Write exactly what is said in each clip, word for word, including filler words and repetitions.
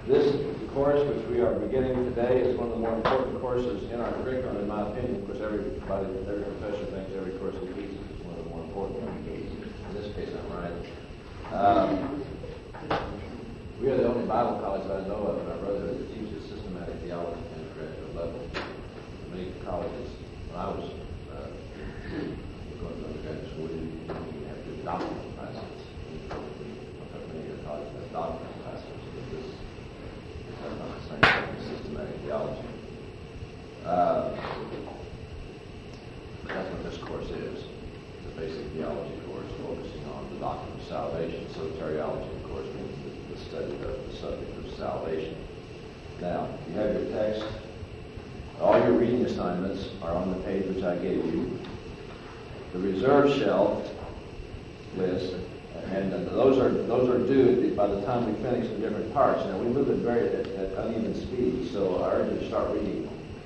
This course, which we are beginning today, is one of the more important courses in our curriculum, in my opinion. Of course, everybody, every professor thinks every course he teaches is one of the more important ones. In this case, I'm right. Um, we are the only Bible college that I know of in our brotherhood that teaches systematic theology at the graduate level. Many colleges, when I was uh, going to undergraduate school, we didn't have to do doctoral classes. Many of the colleges have doctoral classes, but this is not the same thing as systematic theology. Uh, that's what this course is. It's a basic theology course focusing on the doctrine of salvation. Soteriology, of course, means the, the study of the subject of salvation. Now, you have your text. All your reading assignments are on the page which I gave you. The reserve shelf list, and uh, those are those are due by the time we finish the different parts. Now, we move at very at, at uneven speed, so I urge you to start reading.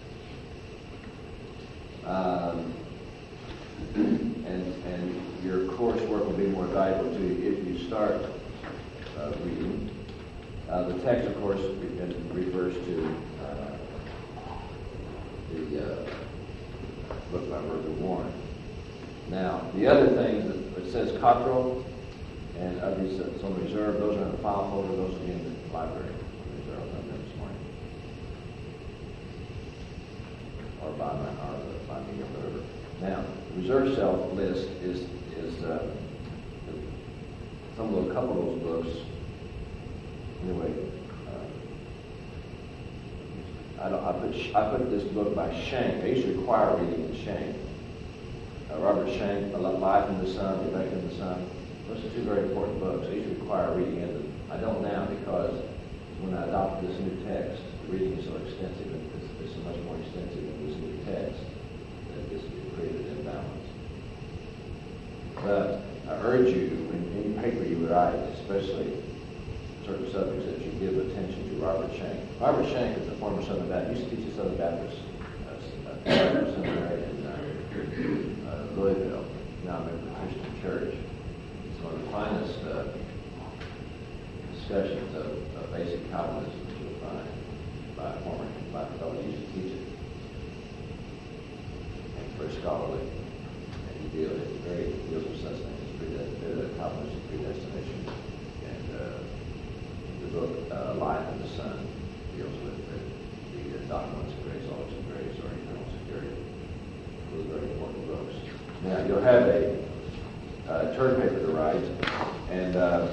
Um, and and your coursework will be more valuable to you if you start uh, reading. Uh, the text, of course, refers to uh, the uh, book by Murphy Warren. Now, the other things that it says Cottrell and others that's on reserve, those are in the file folder, those will be in the library. Reserve, I'll come this morning. Or by my, or by me or whatever. Now, the reserve shelf list is is uh, some of a couple of those books. Anyway, uh, I don't. I put I put this book by Shank. I used to require reading in Shank. Uh, Robert Shank, Life in the Sun, Rebecca in the Sun. Those are two very important books. I used to require reading in them. I don't now because when I adopted this new text, the reading is so extensive and it's, it's so much more extensive in this new text that this created an imbalance. But I urge you, in any paper you write, especially certain subjects, that you give attention to Robert Shank. Robert Shank is a former Southern Baptist. He used to teach at Southern Baptist uh, uh, Seminary in uh, uh, Louisville, now a member of Christian Church. It's one of the finest uh, discussions of, of basic Calvinism that you'll find by a former by a fellow who used to teach it. And very scholarly. And he deals, very, he deals with such things as predestination, Calvinism, predestination, and uh, the book uh, Life in the Sun deals with the, the uh, doctrines of grace, always of grace, or eternal security. Those are very important books. Now, you'll have a uh, term paper to write, and uh,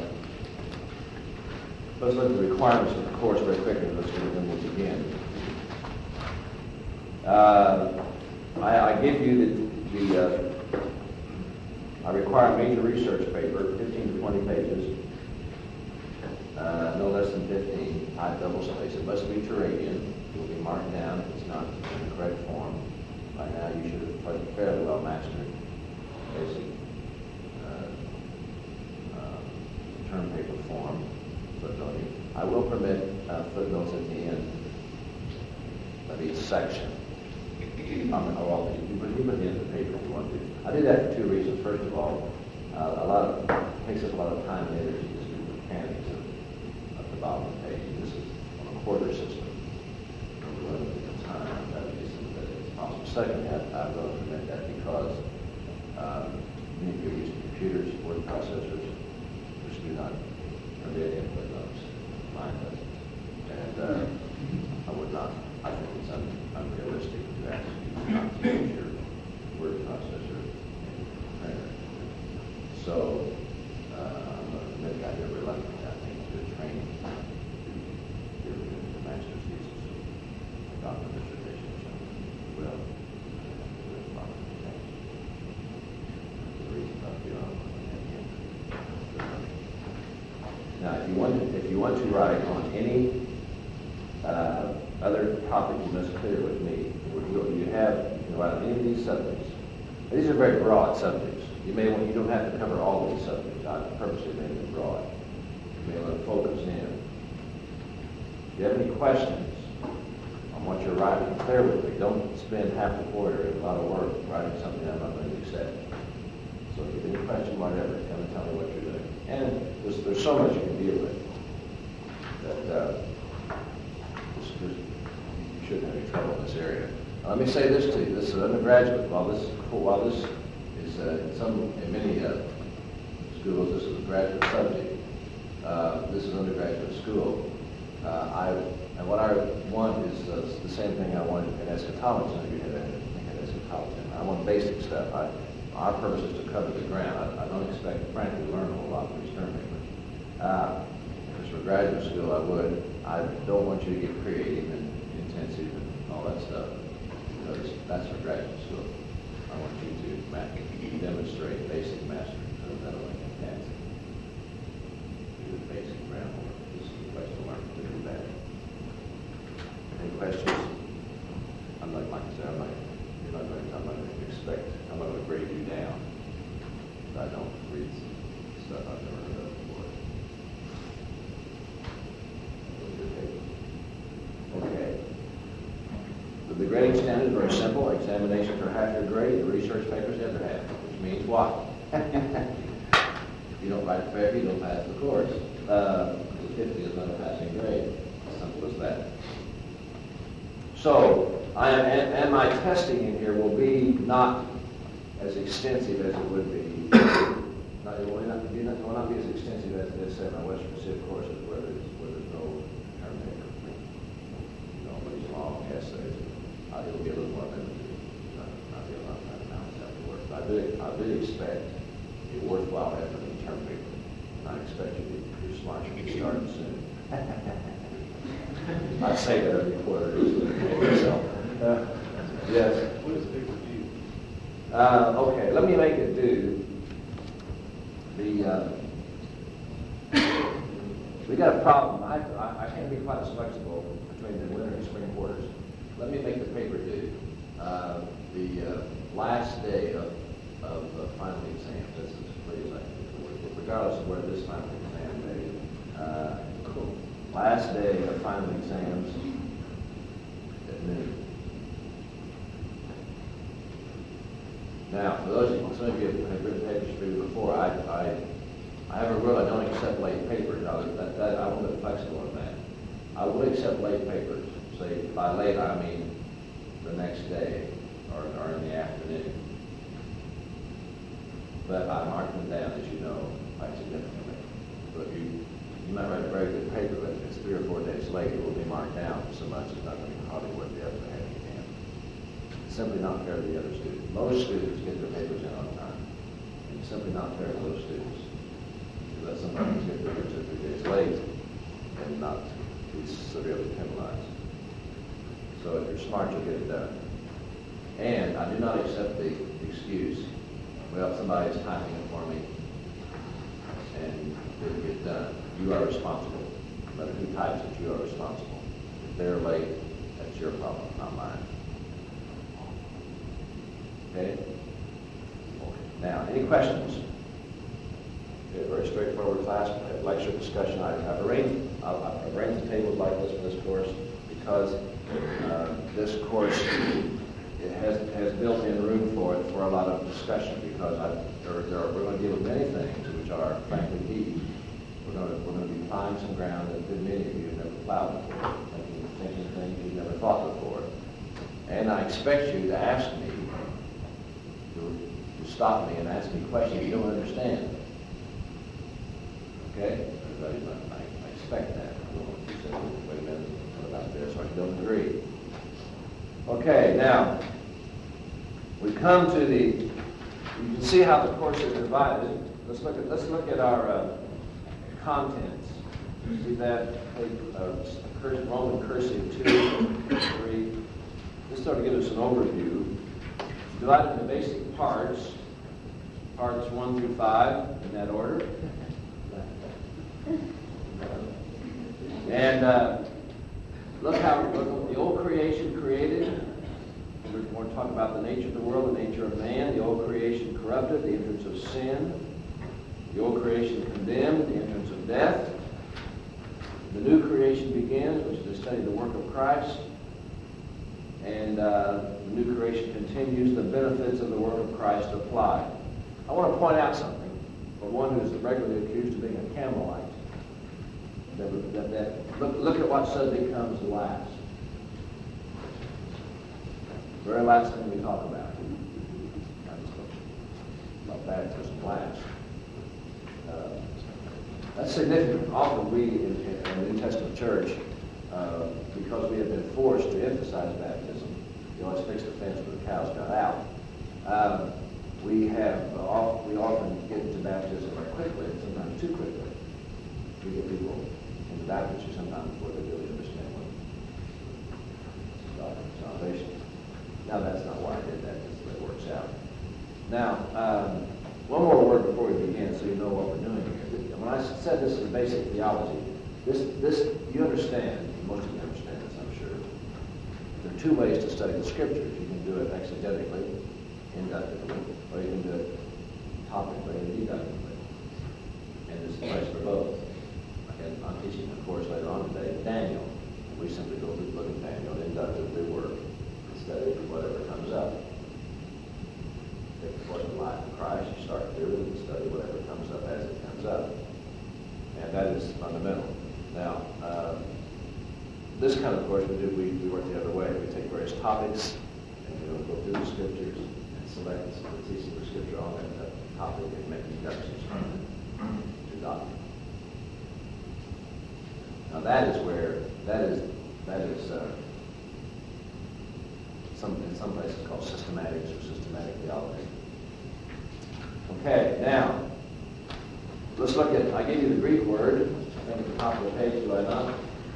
let's look at the requirements of the course very quickly, and then we'll begin. Uh, I, I give you the, the uh, I require a major research paper, fifteen to twenty pages. Uh, no less than fifteen. I double space. It must be Turanian. It will be marked down if it's not in the correct form. By now, you should have fairly well mastered basic uh, uh, term paper form. Footnoting. I will permit uh, footnotes at the end of each section. Um, oh, you put you put the end of the paper if you want to. I do that for two reasons. First of all, uh, a lot of it takes up a lot of time and energy to do the mechanics of at the bottom of the page. This is on a quarter system. We're limited in time. That is that it's possible. Second, I, I will admit that because um, many people use computers, word processors, which do not permit input notes. Mine doesn't. And uh, I would not, I think it's un, unrealistic to ask you not to use your word processor and printer. So, uh, I'm going to admit that you're reluctant, I think, to training to do the master's thesis or doctoral dissertation or something. Well, do it properly. That's the reason I'll be on Now, if you want to, if you want to write on any uh, other topic, you must clear with me. You have you can write on any of these subjects. These are very broad subjects. You may want, you don't have to cover all of these subjects. I purposely made them broad. You may want to focus in. If you have any questions on what you're writing, clear with me. Don't spend half a quarter and a lot of work writing something I'm not going to accept. So if you have any question, whatever, come and tell me what you're doing. And there's, there's so much you can deal with that uh, trouble in this area. Now, let me say this to you. This is an undergraduate. While this, while this is uh, in some, in many uh, schools, this is a graduate subject. Uh, this is undergraduate school. Uh, I and what I want is uh, the same thing I wanted in eschatology. You had in eschatology. I want basic stuff. I, our purpose is to cover the ground. I, I don't expect, frankly, to learn a whole lot from these term papers. Uh, if it's for graduate school, I would. I don't want you to get creative and intensive and all that stuff, because that's for graduate school. I want you to demonstrate basic mastery. That'll make it fancy. Do the basic groundwork. This is the place to learn to do that. Any questions? I'm not, like I said, I'm not, you're not going to, I'm not going to expect, I'm not going to grade you down. I don't read stuff I've never heard of before. Okay. The, the grading standard is very simple. Examinations are half your grade. The research papers the other half, which means what? If you don't write a paper, you don't pass the course. Uh, the fifty is not a passing grade. As simple as that. So, I am, and, and my testing in here will be not as extensive as it would be. Not, it, will not be, it will not be as extensive as this in my Western Pacific courses where there's, where there's no term paper. You know, but these long essays. Uh, it will be a little more limited. Not, not be a lot of time now to work. But I do, I do expect a worthwhile effort in term paper. And I expect you to be you're smart. You'll be starting soon. I say that every quarter. So, uh, yes. What is paper due? Uh, okay, let me make it do. The uh, we got a problem. I, I I can't be quite as flexible between the winter and spring quarters. Let me make the paper due. Uh, the uh, last day of of uh, final exam. This is please, I, regardless of where this final exam day. Uh, cool. Last day of final exams at noon. Now, for those of you, some of you have written papers for you before, I, I, I have a rule, I don't accept late papers. Now, that, that, I won't be flexible on that. I will accept late papers. Say, by late, I mean the next day or, or in the afternoon. But I mark them down, as you know, quite significantly. So if you, you might write a very good paper, but if it's three or four days late, it will be marked down so much it's not going to be hardly worth the effort of having it in. It's simply not fair to the other students. Most students get their papers in on time. And it's simply not fair to those students to let somebody get their papers in three days late and not be severely penalized. So if you're smart, you'll get it done. And I do not accept the excuse, well, somebody is typing it for me and didn't get done. You are responsible. No matter who types it, you are responsible. If they're late, that's your problem, not mine. Okay? Now, any questions? Okay, very straightforward class, lecture discussion. I, I've arranged I've, I've arranged the tables like this for this course because uh, this course it has has built-in room for it for a lot of discussion because I, there, there are, we're going to deal with many things which are frankly deep. We're going to we're going to be plowing some ground that many of you have never plowed before, thinking, thinking things you've never thought before, and I expect you to ask me. To stop me and ask me questions you don't understand. Okay? Everybody, I, I expect that. I don't want you to say, wait a minute, what about this? Or I don't agree. Okay, now, we come to the, you can see how the course is divided. Let's look at, let's look at our uh, contents. See that? Uh, cursive, Roman cursive two, three. This sort of gives us an overview. Divided into basic parts, parts one through five, in that order. And uh, look how look, the old creation created. We're going to talk about the nature of the world, the nature of man. The old creation corrupted, the entrance of sin. The old creation condemned, the entrance of death. The new creation begins, which is to study the work of Christ. And uh, the new creation continues, the benefits of the work of Christ apply. I want to point out something for one who is regularly accused of being a Campbellite. That, that, that, look, look at what suddenly comes last. Very last thing we talk about. About baptism last. Uh, that's significant. Often we, in, in the New Testament church, uh, because we have been forced to emphasize baptism, you know, let's fix the fence where the cows got out. Um, we have uh, off, we often get into baptism very quickly, and sometimes too quickly. We get people into baptism sometimes before they really understand what doctrine of salvation. Now that's not why I did that, just the way it works out. Now, um, one more word before we begin, so you know what we're doing here. When I said this is basic theology, this this you understand. Most of you understand this, I'm sure. There are two ways to study the Scriptures. You can do it exegetically, inductively, or you can do it topically and deductively. And there's a place for both. And I'm teaching a course later on today, Daniel. We simply go through the book of Daniel and inductively work and study whatever comes up. If it wasn't life in Christ, you start through and study whatever comes up as it comes up. And that is fundamental. Now, uh, this kind of course we do, we, we work the other way. We take various topics and we go through the Scriptures and select the teaching of the Scripture on that topic and make deductions from it to doctrine. Now that is where, that is, that is uh, some, in some places called systematics or systematic theology. Okay, now, let's look at, I gave you the Greek word, I think at the top of the page, do I not?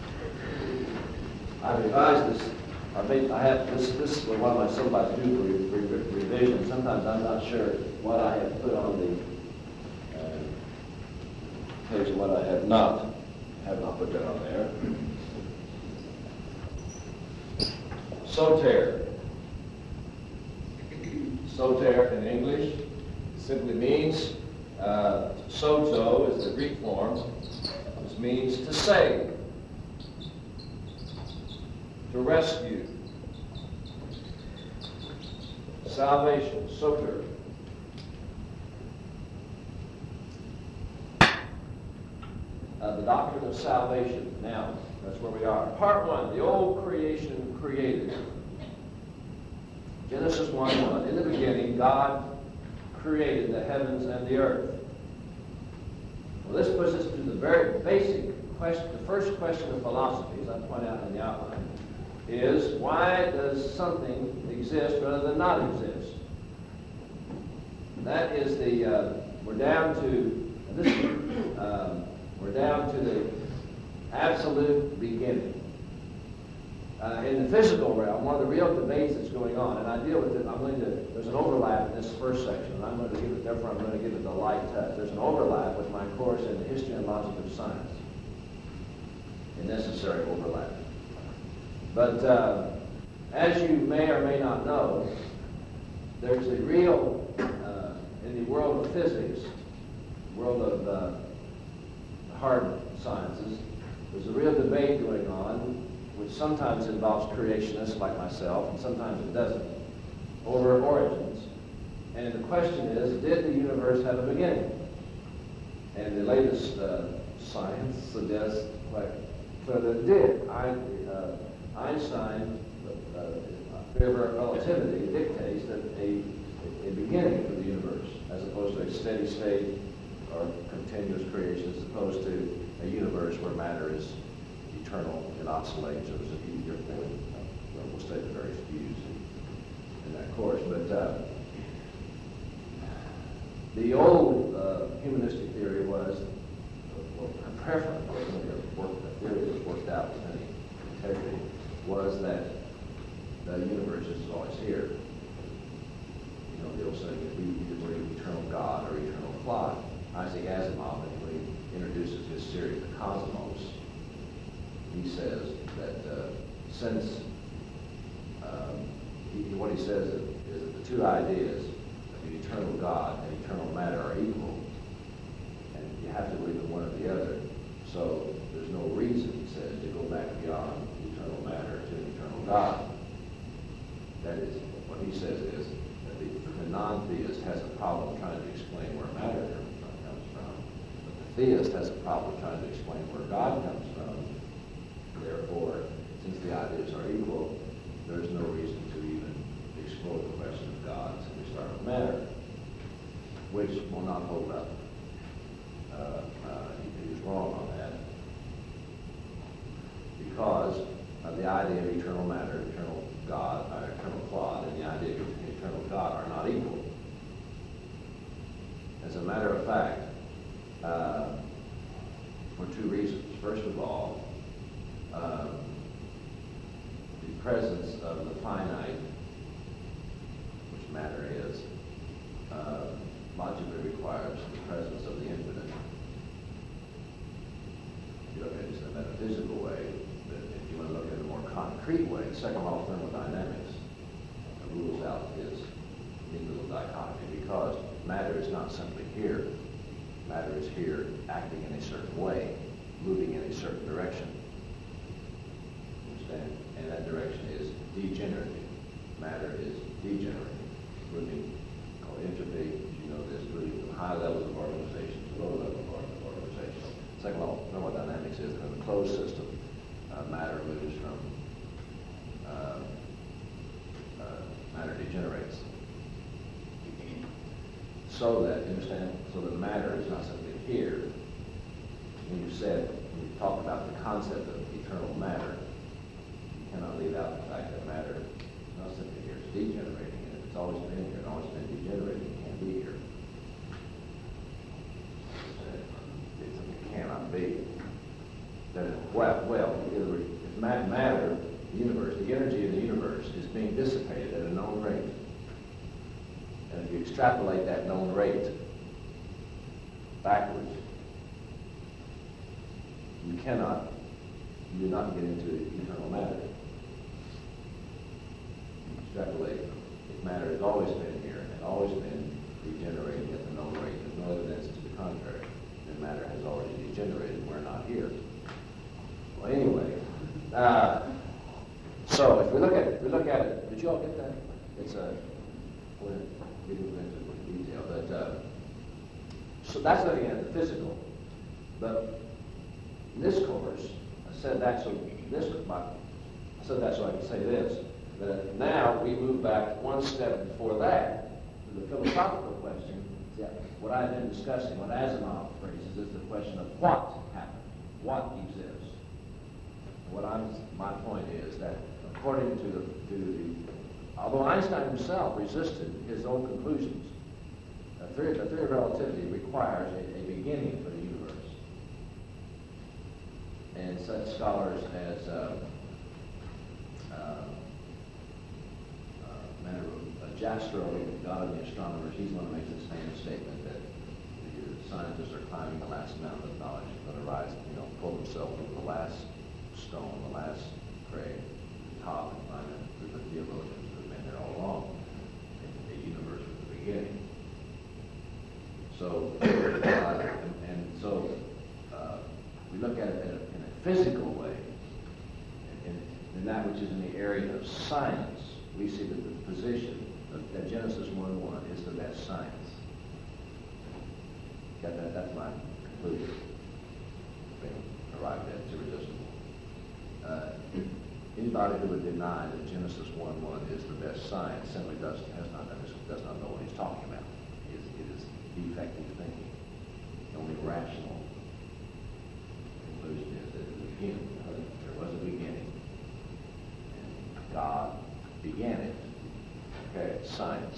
I revised this, I made, I have, this, this is what one of my syllabi do for re, re, revision. Sometimes I'm not sure what I have put on the uh, page and what I have not. Have not put that on there. Soter. Soter in English simply means, uh, sozo is the Greek form, which means to save, to rescue. Salvation, soter. Uh, the doctrine of salvation. Now, that's where we are. Part one, the old creation created. Genesis one one. In the beginning, God created the heavens and the earth. Well, this puts us to the very basic question. The first question of philosophy, as I point out in the outline, is why does something exist rather than not exist? That is the, uh, we're down to, this um, we're down to the absolute beginning. Uh, in the physical realm, one of the real debates that's going on, and I deal with it, I'm going to, there's an overlap in this first section, and I'm going to give it, therefore I'm going to give it the light touch. There's an overlap with my course in the history and logic of science. A necessary overlap. But uh, as you may or may not know, there's a real, uh, in the world of physics, world of uh, hard sciences, there's a real debate going on, which sometimes involves creationists like myself, and sometimes it doesn't, over origins. And the question is, did the universe have a beginning? And the latest uh, science suggests quite clearly that it did. I, uh, Einstein, uh, theory of relativity, dictates that a, a beginning for the universe, as opposed to a steady state or continuous creation, as opposed to a universe where matter is eternal and obsolete. So there's a few different, uh, we'll state the various views in, in that course. But uh, the old uh, humanistic theory was, well, preference, a theory that was worked out with any integrity, was that the universe is always here. You know, the old saying that we either believe eternal God or eternal clock. Isaac Asimov, when he introduces his theory of the cosmos, he says that uh, since um, he, what he says is, is that the two ideas of the eternal God and eternal matter are equal, and you have to believe in one or the other. So there's no reason, he says, to go back beyond eternal matter to an eternal God. That is, what he says is that the, the non-theist has a problem trying to explain where matter comes from, but the theist has a problem trying to explain where God comes from. Therefore, since the ideas are equal, there's no reason to even because of the idea of eternal matter, eternal God, or eternal clod, and the idea of eternal God are not equal. As a matter of fact, uh, for two reasons. First of all, uh, the presence of the finite, which matter is, uh, logically requires the presence of the infinite. You look at it in a metaphysical way, but if you want to look at it in a more concrete way, the second law of thermodynamics rules out his neat little dichotomy, because matter is not simply here. Matter is here acting in a certain way, moving in a certain direction. Understand? And that direction is degenerating. Matter is degenerating, moving, called entropy, as you know this, moving from high levels of organization to low levels of organization. Second law of thermodynamics is that in a closed system, uh, matter moves from, uh, uh, matter degenerates. So that, you understand, so that matter is not simply here. When you said, when you talk about the concept of eternal matter, you cannot leave out the fact that matter is not simply here, it's degenerating, and if it's always been here and always been degenerating, it can't be here. It cannot be. That is, well, well, if matter, the universe, the energy of the universe is being dissipated at a known rate. And if you extrapolate that known rate backwards, you cannot, you do not get into eternal matter. You extrapolate, if matter has always been here and always been regenerating at the known rate, there's no evidence to the contrary, then matter has already degenerated and we're not here. Well, anyway, uh, so if we look at it, we look at it, did you all get that? It's a, we're getting into detail, but uh, so that's looking at the physical. But in this course, I said that so this I said that so I can say this, that now we move back one step before that to the philosophical question. Yeah, what I've been discussing, what Asimov phrases, is the question of what happened, what exists. What I'm, my point is that according to the, to the although Einstein himself resisted his own conclusions, the theory, the theory of relativity requires a, a beginning for the universe. And such scholars as uh, uh, uh, Jastrow, God of the astronomers, he's one who makes this famous statement that the scientists are climbing the last mountain of knowledge, going to rise, you know, pull themselves over the last stone, the last crag, the top, and climb it through the theologians who have been there all along. The universe was the beginning. So, uh, and, and so uh, we look at it in a, in a physical way, in, in that which is in the area of science. We see that the position of, that Genesis one one is the best science. Got that? That's my conclusion. Arrived at, it's irresistible. Uh, anybody who would deny that Genesis one one is the best science simply does, has not, does not know what he's talking about. It is, it is defective thinking. The only rational conclusion is that in the beginning, there was a beginning, and God began it. Okay, science.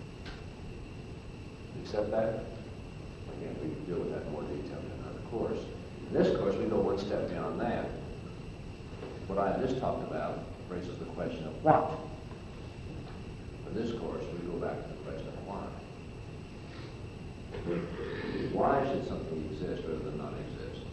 Accept that? Again, we can deal with that in more detail in another course. In this course, we go one step beyond that. What I just talked about raises the question of what. For this course, we go back to the question of why. Why should something exist rather than not exist?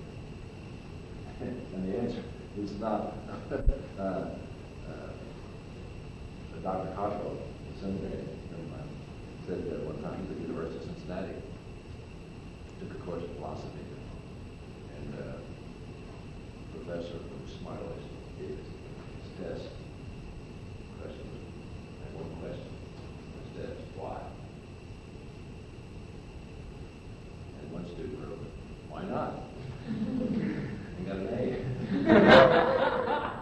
And the answer is not. uh, uh, Doctor Cottrell, the seminary, said that one time at the University of Cincinnati, took a course of philosophy, and uh, the professor from Smiles gave his test. Question was, and one question, his test, why? And one student wrote, why not? And got an A.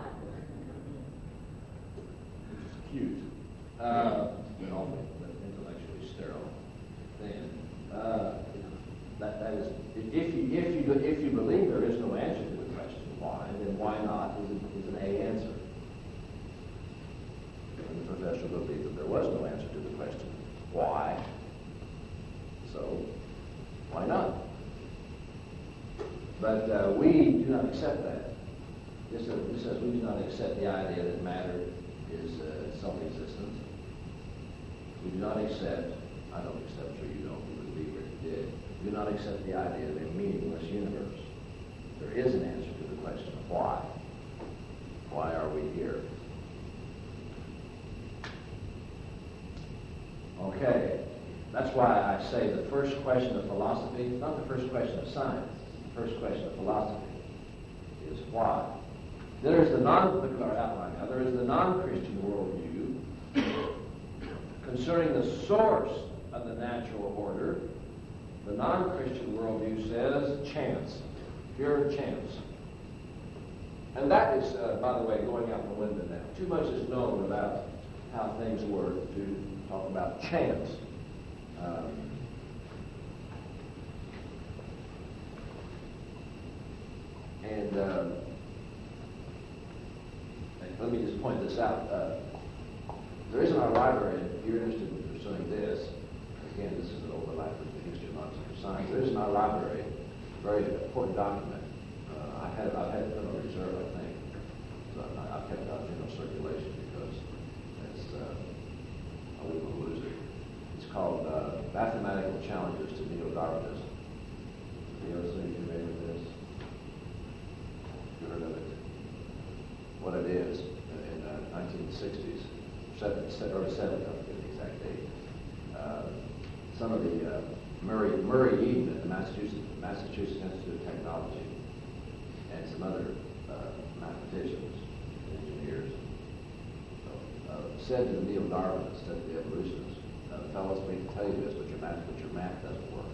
Cute, uh, and all but intellectually sterile thing. Uh, that that is, if you if you if you believe there is no answer to the question why, then why not Westerner believed that there was no answer to the question, why? So, why not? But uh, we do not accept that. This says, this says we do not accept the idea that matter is uh, self-existent. We do not accept, I don't accept, I'm sure you don't, you would be here if you did, we do not accept the idea of a meaningless universe. There is an answer to the question of why. Why are we here? Okay, that's why I say the first question of philosophy is not the first question of science. The first question of philosophy is why. There is the non, look at our outline now, there is the non-Christian worldview concerning the source of the natural order. The non-Christian worldview says chance, pure chance. And that is, uh, by the way, going out the window now. Too much is known about how things work to talk about chance. Um, and uh, let me just point this out. Uh, there is in our library, if you're interested in pursuing this, again, this is an overlap with the history of monetary science. There is in our library a very important document. Uh, I had, I've had it put on reserve, I think. So I, I've kept it out of general circulation because it's, uh, I wouldn't want to lose it. It's called uh, Mathematical Challenges to Neo-Darwinism. Have you ever seen familiar with this? You heard of it? What it is, in the uh, nineteen sixties, seven, or seventies, I forget the exact date, uh, some of the uh, Murray, Murray Eden at the Massachusetts, Massachusetts Institute of Technology and some other uh, mathematicians, engineers, uh, said to the neo-Darwinists, said to the evolutionists, uh, fellas, we can tell you this, but your math, but your math doesn't work.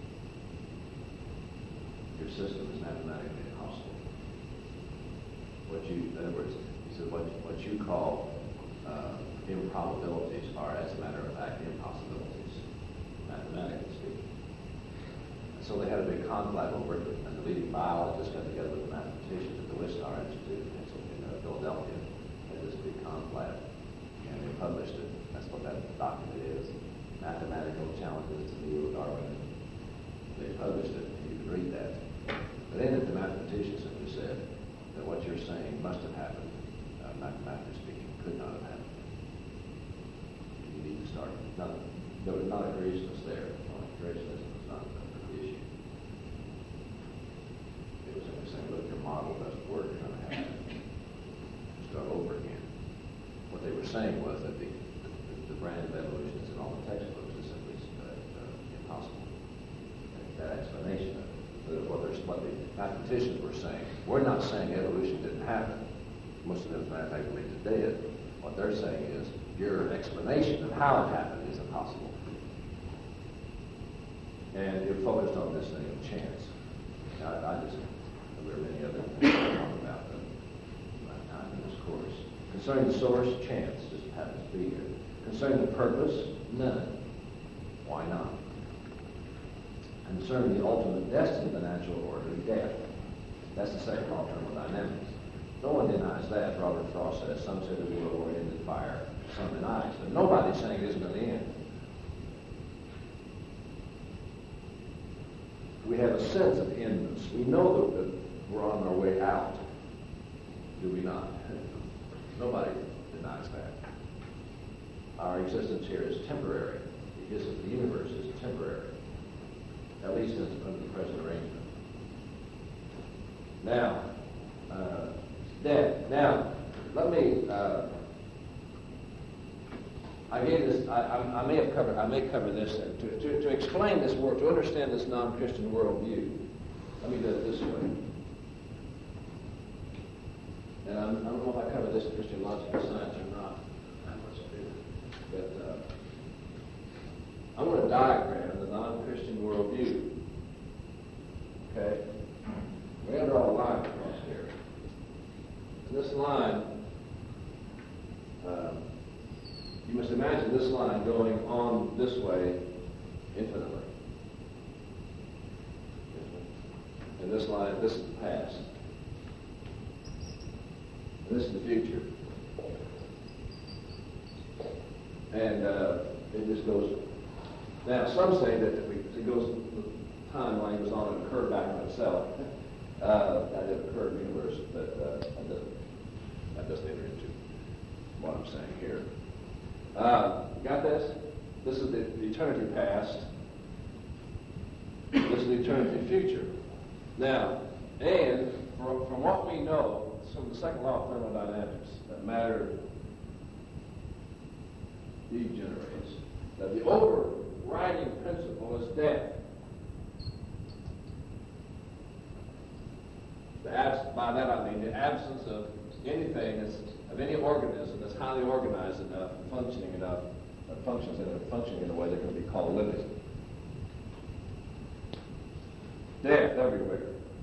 Your system is mathematically impossible. What you, in other words, he said, what, what you call uh, improbabilities are, as a matter of fact, impossibilities, mathematically speaking. And so they had a big conclave over it, and the leading biologists got together with the mathematicians at the Wistar Institute in uh, Philadelphia, had this big conclave, and they published it. That's what that document is, Mathematical Challenges to Neo-Darwinism. They published it, and you can read that. But in it, the mathematicians simply said that what you're saying must have happened, uh, mathematically speaking, could not have happened. You need to start. Not, there was not a creationist there. No, creationism was not the issue. It was simply saying, look, your model doesn't work. You're going to have to start over again. What they were saying was that the, the, the brand of evolution is in all the textbooks is simply uh, uh, impossible. That explanation of it. What, what the mathematicians were saying. We're not saying evolution didn't happen. Most of them, as a matter of fact, believe it did. What they're saying is your explanation of how it happened is impossible. And you're focused on this thing of chance. Now, I, I just, there are many other things to talk about them my time in this course. Concerning the source, chance just happens to be here. Concerning the purpose, none. Why not? Concerning the ultimate destiny of the natural order, death. That's the second law of thermodynamics. No one denies that. Robert Frost says some say the world will end in fire, some denies. But nobody's saying it isn't going to end. We have a sense of endless. We know that we're on our way out. Do we not? Nobody denies that. Our existence here is temporary. The existence of the universe is temporary. At least under the present arrangement. Now, uh, death. Now, let me. Uh, I gave this. I, I, I may have covered. I may cover this to, to, to explain this world, to understand this non-Christian worldview. Let me do it this way. And I'm, I don't know if I cover this in Christian logic or science or not. I must do. But. Uh, I want to diagram the non-Christian worldview. Okay? We're going to draw a line across here. And this line, um, you must imagine this line going on this way infinitely. And this line, this is the past. And this is the future. And uh, it just goes. Now, some say that it, it goes, the timeline goes on and occurred back on itself. Uh, that is a curved universe, but uh, that, doesn't, that doesn't enter into what I'm saying here. Uh, got this? This is the, the eternity past. This is the eternity future. Now, and from, from what we know, from the second law of thermodynamics, that matter degenerates, that the overriding principle is death. The abs- by that I mean the absence of anything, that's, of any organism that's highly organized enough, functioning enough, that functions in a, functioning in a way that can be called living. Death everywhere.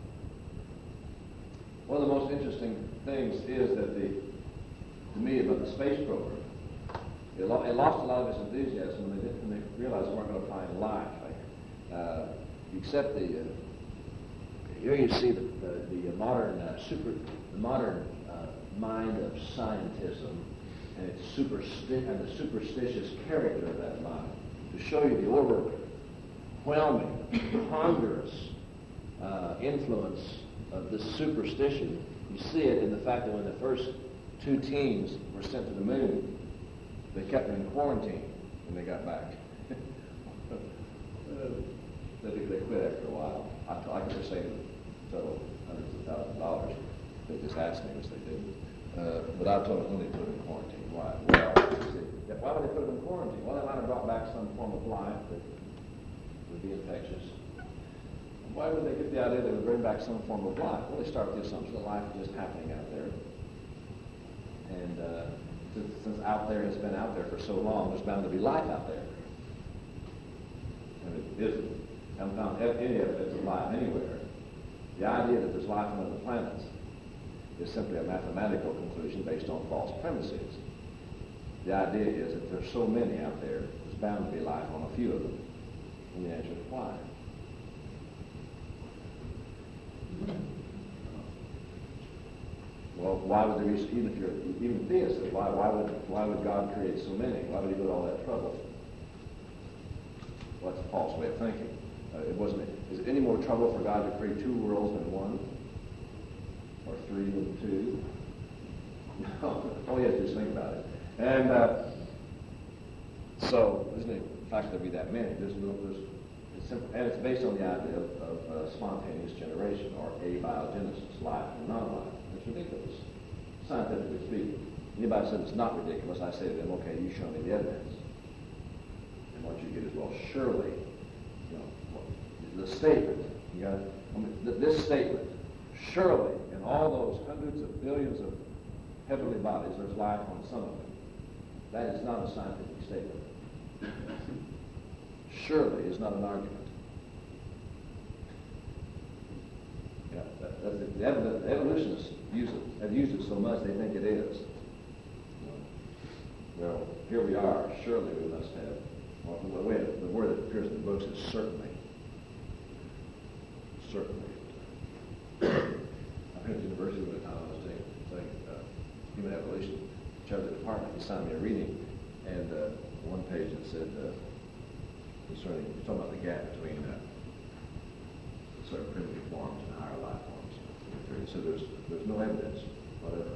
One of the most interesting things is that the, to me, about the space program, it, lo- it lost a lot of its enthusiasm when they, did, when they realized they weren't going to find life. Uh, except the, uh, here you see the, the, the modern uh, super, the modern uh, mind of scientism and its supersti- and the superstitious character of that mind to show you the overwhelming, ponderous uh, influence of this superstition. You see it in the fact that when the first two teams were sent to the moon, they kept them in quarantine when they got back. they, they quit after a while. I, I could have saved several hundreds of thousands of dollars. They just asked me, which they didn't. Uh, but I told them when they put them in quarantine. Why? Well, see, why would they put them in quarantine? Well, they might have brought back some form of life that would be infectious. Why would they get the idea they would bring back some form of life? Well, they start with the assumption that life is just happening out there. And uh, since, since out there has been out there for so long, there's bound to be life out there. And it isn't. I haven't found any evidence of life anywhere. The idea that there's life on other planets is simply a mathematical conclusion based on false premises. The idea is that there's so many out there, there's bound to be life on a few of them. And the answer is why? Well, why would there be, even if you're even theists, why, why would why would God create so many? Why would he go to all that trouble? Well, that's a false way of thinking. Uh, it wasn't. Is it any more trouble for God to create two worlds than one, or three than two? No. All you have to do is think about it. And uh, so, isn't it? The fact there'd be that many. There's no. There's, it's simple, and it's based on the idea of, of uh, spontaneous generation, or abiogenesis, life and non-life. It's ridiculous, scientifically speaking. Anybody says it's not ridiculous, I say to them, okay, you show me the evidence. And what you get is, well, surely, you know, the statement, you got I mean, th- this statement, surely in all those hundreds of billions of heavenly bodies, there's life on some of them. That is not a scientific statement. Surely is not an argument. Yeah, that, that's the, the, ev- the evolutionists use it, have used it so much they think it is. Well, here we are. Surely we must have. Well, the, way, the word that appears in the books is certainly. Certainly. I went to university one time. I was taking, taking uh, human evolution, chair of the department. He signed me a reading, and uh, one page it said uh, concerning, he's talking about the gap between uh, certain primitive forms and higher life forms. So there's there's no evidence, whatever.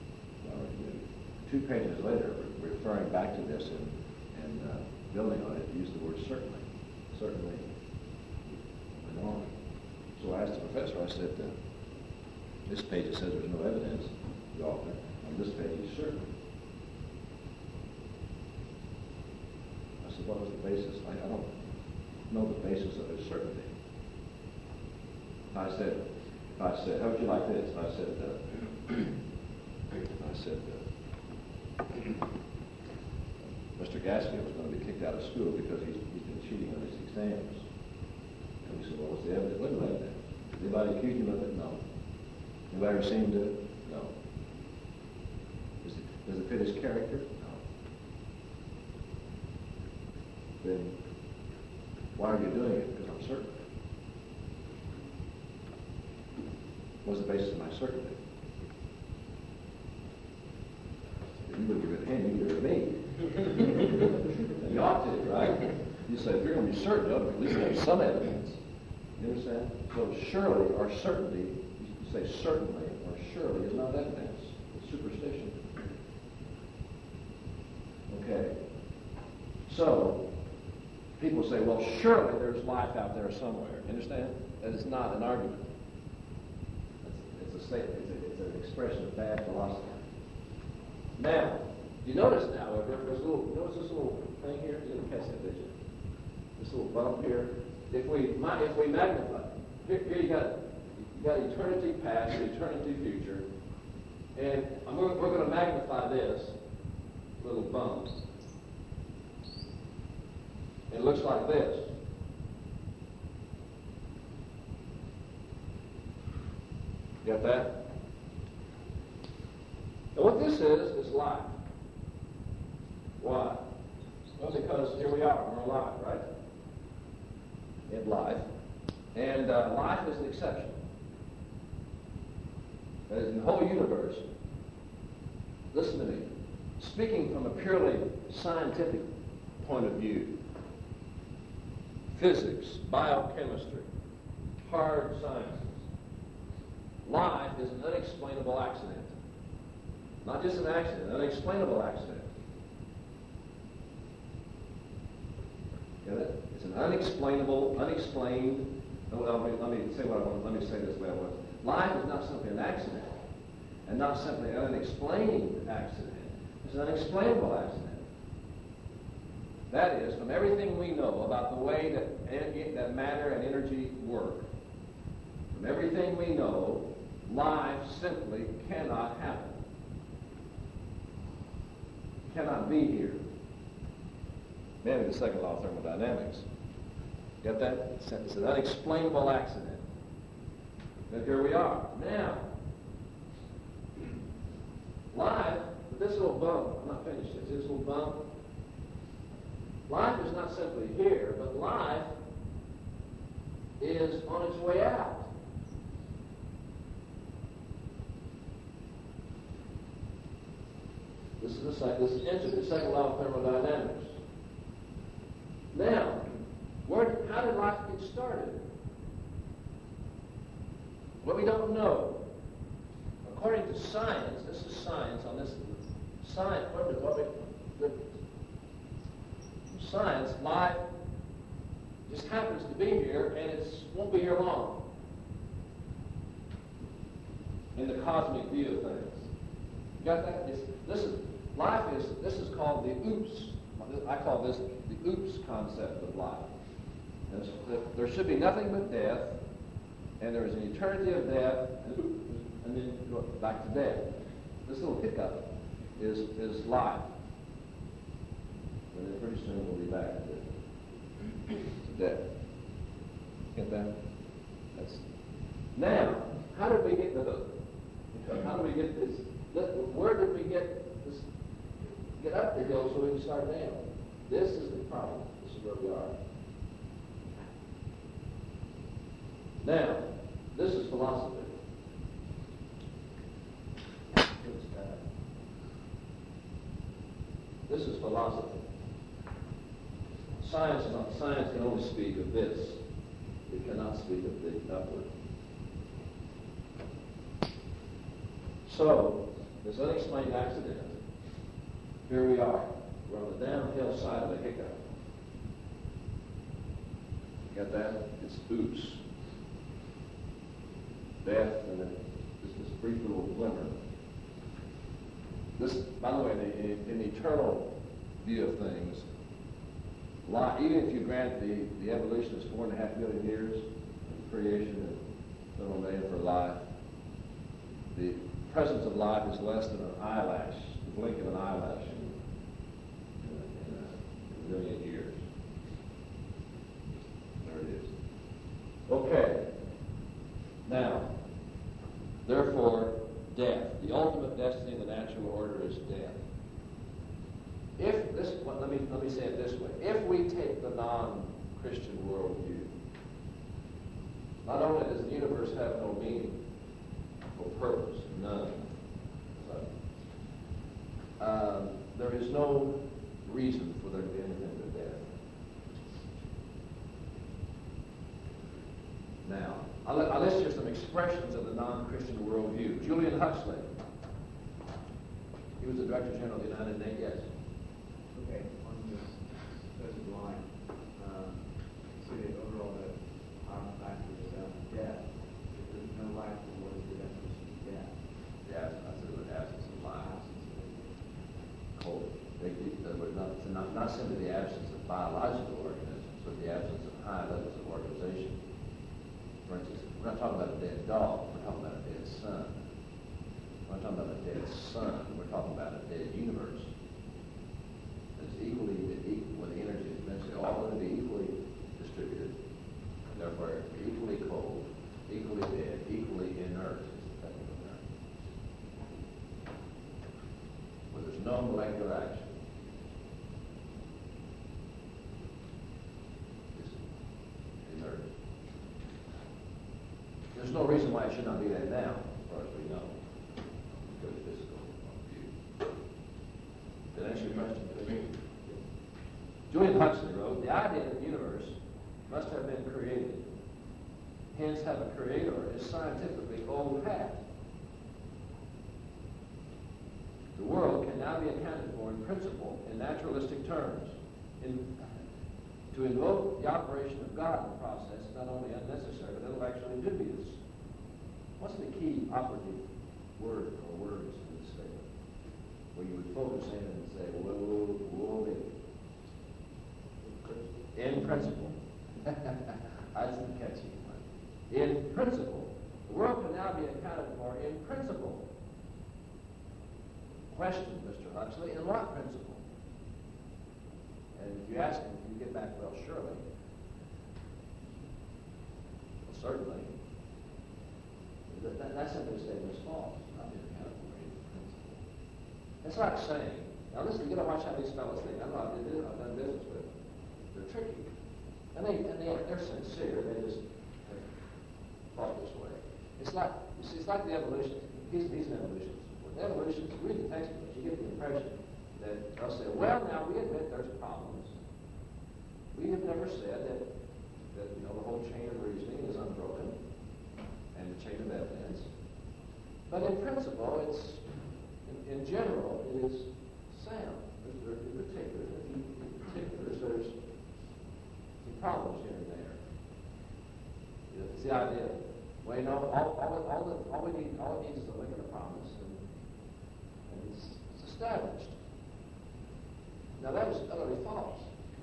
Two pages later, re- referring back to this and, and uh, building on it, used the word certainly. Certainly. And on. So I asked the professor, I said, uh, this page it says there's no evidence, the author. On this page, he's certain. I said, what was the basis? I, I don't know the basis of his certainty. I said, I said, how would you like this? I said, uh, I said, uh, Mister Gaskell was going to be kicked out of school because he's, he's been cheating on his exams. And he said, well, what's the evidence? What evidence? Anybody accuse him of it? No. Anybody ever seen him do it? No. Does it, does it fit his character? No. Then why are you doing it? Because I'm certain. What's the basis of my certainty? If you would give it to him, you give it to me. at least have some evidence. You understand? So surely or certainty, you say certainly or surely is not evidence. It's superstition. Okay. So people say, well, surely there's life out there somewhere. You understand? That is not an argument. It's, it's a statement. It's, a, it's an expression of bad philosophy. Now, you notice now, there's a little, notice this little thing here? You didn't catch that, did you? This little bump here. If we if we magnify, here, here you got you got eternity past, eternity future, and we're, we're going to magnify this little bump. It looks like this. Got that? And what this is is life. Why? Well, because here we are, we're alive, right? In life. And uh, life is an exception. That is, in the whole universe, listen to me, speaking from a purely scientific point of view, physics, biochemistry, hard sciences, life is an unexplainable accident. Not just an accident, an unexplainable accident. Get it? It's an unexplainable, unexplained. Well, let me, let me say what I want. Let me say this way I want. Life is not simply an accident, and not simply an unexplained accident. It's an unexplainable accident. That is, from everything we know about the way that that matter and energy work, from everything we know, life simply cannot happen. Cannot be here. Maybe the second law of thermodynamics. Get that? It's an unexplainable accident. But here we are. Now, life, this little bump, I'm not finished yet, this little bump, life is not simply here, but life is on its way out. This is the second, this is into the second law of thermodynamics. Now, where, how did life get started? Well, we don't know. According to science, this is science on this science. What, what we, the, science, life just happens to be here, and it won't be here long. In the cosmic view of things, you got that? It's, this is life is this is called the oops. I call this the oops concept of life. There should be nothing but death, and there is an eternity of death, and, and then back to death. This little hiccup is is life. And then pretty soon we'll be back to, to death. Get that? That's now. How did we get to the? How did we get this? Where did we get this? Get up the hill so we can start down. This is the problem. This is where we are. Now, this is philosophy. This is philosophy. Science, not, science can only speak of this. It cannot speak of the upward. So, this unexplained accident, here we are. We're on the downhill side of a hiccup. You got that? It's oops. Death, and then just this brief little glimmer. This, by the way, in the, in the eternal view of things, life, even if you grant the, the evolution is four and a half billion years of creation and so on for life, the presence of life is less than an eyelash, the blink of an eyelash in, in, a, in a million years. There it is. Okay. Now, therefore, death. The ultimate destiny of the natural order is death. If this, well, let me let me say it this way: if we take the non-Christian worldview, not only does the universe have no meaning or purpose, none, but um, there is no reason for there to be anything but death. expressions of the non-Christian worldview. Julian Huxley. He was the Director General of the United Nations. Yes. Okay, on this present line, um, say that overall the power factor is uh, death. If there's no life, then what is the definition of death? Yeah, I said the absence of life. Cold. They, they were not, not, not simply the absence of biological organisms, but the absence of high levels of organization. For instance, we're not talking about a dead dog, we're talking about a dead sun. We're not talking about a dead sun, we're talking about a dead universe. It's equally, equal, where the energy is eventually all going to be equally distributed, and therefore equally cold, equally dead, equally inert is the technical term. Where there's no molecular action. It's inert. There's no reason why it should not be that now, as far as we know. Good physical view. Did that answer your question? Julian Huxley wrote, the idea of the universe must have been created. Hence, have a creator is scientifically old hat. The world can now be accounted for in principle in naturalistic terms. In, to invoke the operation of God in the process is not only unnecessary, but intellectually dubious. What's the key operative word or words in this statement? Where you would focus in and say, whoa, whoa, whoa, whoa. In principle. I didn't catch it. In principle. The world can now be accounted for in principle. Question, Mister Huxley, in what principle? And if you ask him, you get back, well, surely. Well, certainly. That, that, that simply statement is false. It's not being accounted for in principle. It's like saying, now listen, you got to watch how these fellows think. I know I've done, I've done business with them. They're tricky. And, they, and they, they're sincere. They just they thought this way. It's like, you see, it's like the evolution. He's, he's an evolutionist. With evolutionists, read the textbooks, you get the impression that they'll say, well, now we admit there's problems. We have never said that, that you know, the whole chain of reasoning is unbroken and the chain of evidence. But in principle, it's, in, in general, it is sound. There, in particular, in particulars, there's some problems here and there. It's the idea. Well, you know, all, all, all, the, all we need, all it needs is a link and a promise, and, and it's, it's established. Now that was utterly false.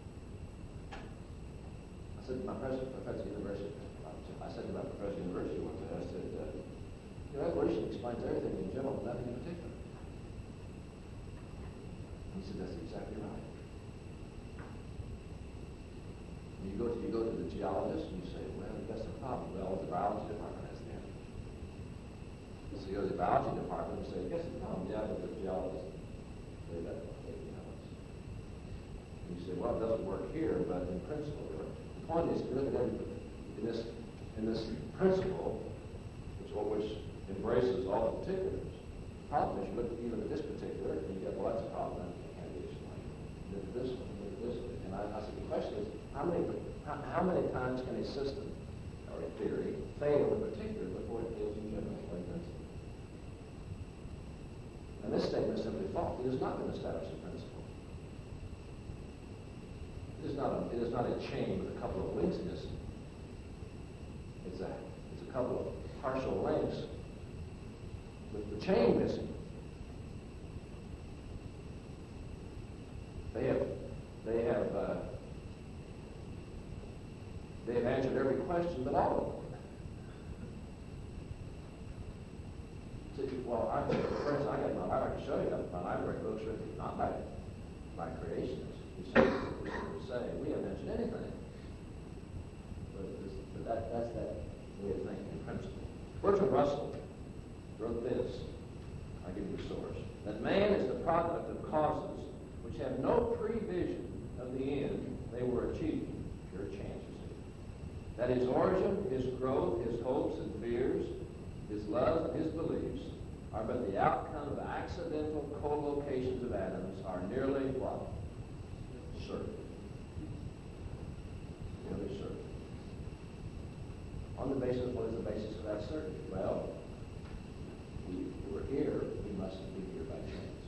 I said to my president, professor of university, I said to my professor of university one day, I said, uh, you know, evolution explains everything in general, nothing in particular. He said, that's exactly right. And you go to you go to the geologist and you say, well, that's the problem. Well, the biology department has the answer. So you go to the biology department and say, guess the problem? Yeah, but the geologist, they let they And you say, well, it doesn't work here, but in principle, it works. The point is, if you look at every, in this in this principle, which which embraces all the particulars. The problem is, you look even at this particular, and you get, well, that's a problem. That can't be explained. Look at this one. Look at this one. And I, I said, the question is, how many how, how many times can a system or a theory fail in particular before it fails in general? Like principle. And this statement is simply false. It has not been established in principle. It is not a, it is not a chain with a couple of links missing. It's a, it's a couple of partial links with the chain missing. They have, they have, uh, they have answered every question but all of them. So, well, I, for instance, I got my, I can show you my library books written not by by creationists who say, who say we haven't mentioned anything. But, this, but that, that's that way of thinking in principle. Bertrand Russell wrote this. I'll give you the source. That man is the product of causes which have no prevision of the end they were achieving. Pure chance, you see. That his origin, his growth, his hopes and fears, his love and his beliefs are but the outcome of accidental co-locations of atoms are nearly what? Certain. Nearly certain. On On the basis, what is the basis of that certainty? Well, we, we're here, we mustn't be here by chance.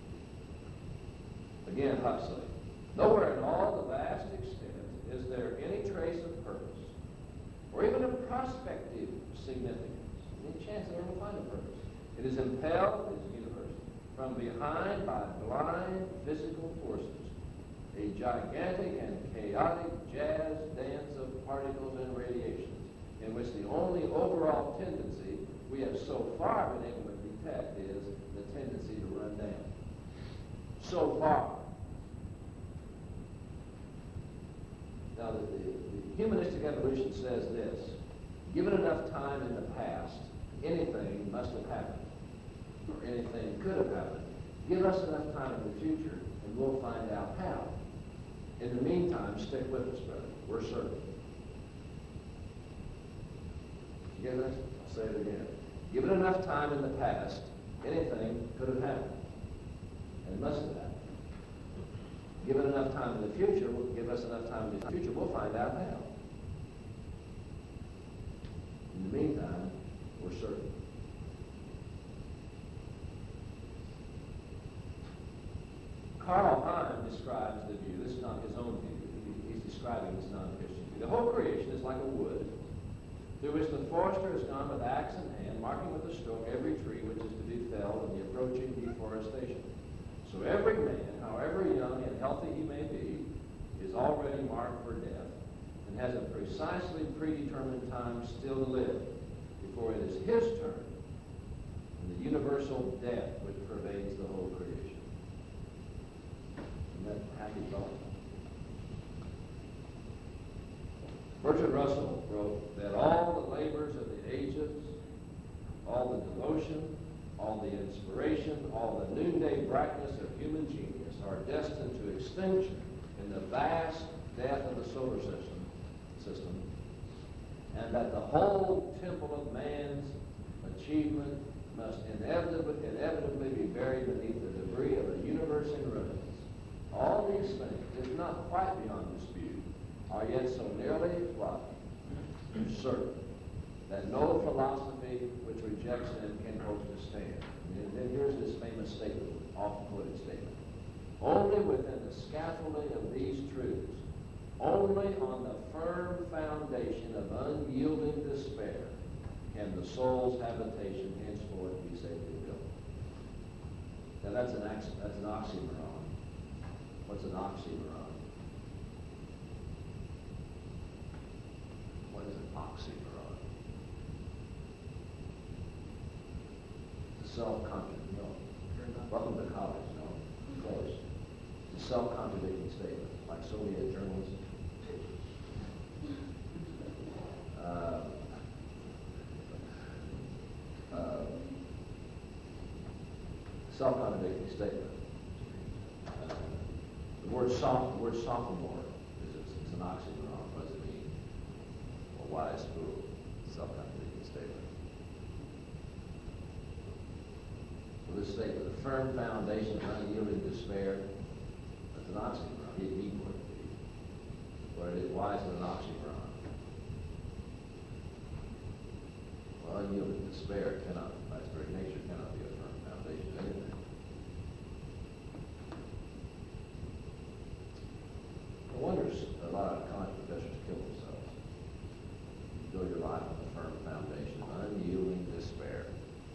Again, Huxley. Nowhere in all the vast extent is there any trace of purpose, or even a prospective significance, any chance they ever find a purpose. It is impelled, it's universal, from behind by blind physical forces, a gigantic and chaotic jazz dance of particles and radiations, in which the only overall tendency we have so far been able to detect is the tendency to run down. So far. Now, the, the, the humanistic evolution says this: given enough time in the past, anything must have happened, or anything could have happened. Give us enough time in the future, and we'll find out how. In the meantime, stick with us, brother. We're certain. You get this? I'll say it again. Given enough time in the past, anything could have happened, and it must have happened. Given enough time in the future, give us enough time in the future, we'll find out how. In the meantime, we're certain. Karl Heim describes the view, this is not his own view, he's describing this non-Christian view. The whole creation is like a wood, through which the forester has gone with axe in hand, marking with a stroke every tree which is to be felled in the approaching deforestation. So every man, however young and healthy he may be, is already marked for death and has a precisely predetermined time still to live before it is his turn in the universal death which pervades the whole creation. Isn't that happy thought? Bertrand Russell wrote that all the labors of the ages, all the devotion, all the inspiration, all the noonday brightness of human genius are destined to extinction in the vast death of the solar system, system, and that the whole temple of man's achievement must inevitably, inevitably be buried beneath the debris of a universe in ruins. All these things, if not quite beyond dispute, are yet so nearly what? Certain that no philosophy which rejects them can hope to stand. And then here's this famous statement, often quoted statement. Only within the scaffolding of these truths, only on the firm foundation of unyielding despair, can the soul's habitation henceforth be safely built. Now that's an, that's an oxymoron. What's an oxymoron? What is an oxymoron? Self-contradicting, no. Welcome to college, no. Close. It's a self-contradicting statement, like Soviet journalism. Uh, uh, self-contradicting statement. Uh, the word soph- the word sophomore is it's, it's an oxymoron. What does it mean? A wise fool. Self-contradicting statement. This statement, the firm foundation of unyielding despair, that's an oxymoron. He didn't mean what it be. But it is wise than an oxymoron. Well, unyielding despair cannot, by its very nature, cannot be a firm foundation of anything. No wonder a lot of college professors kill themselves. You build your life on the firm foundation of unyielding despair.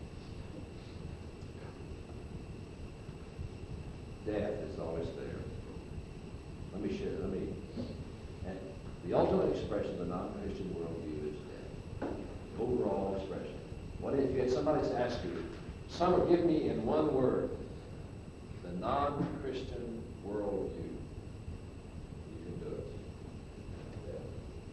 Death is always there. Let me share, let me, and the ultimate expression of the non-Christian worldview is death. The overall expression. What if you had somebody to ask you, Summer, give me in one word the non-Christian worldview. You can do it. Death.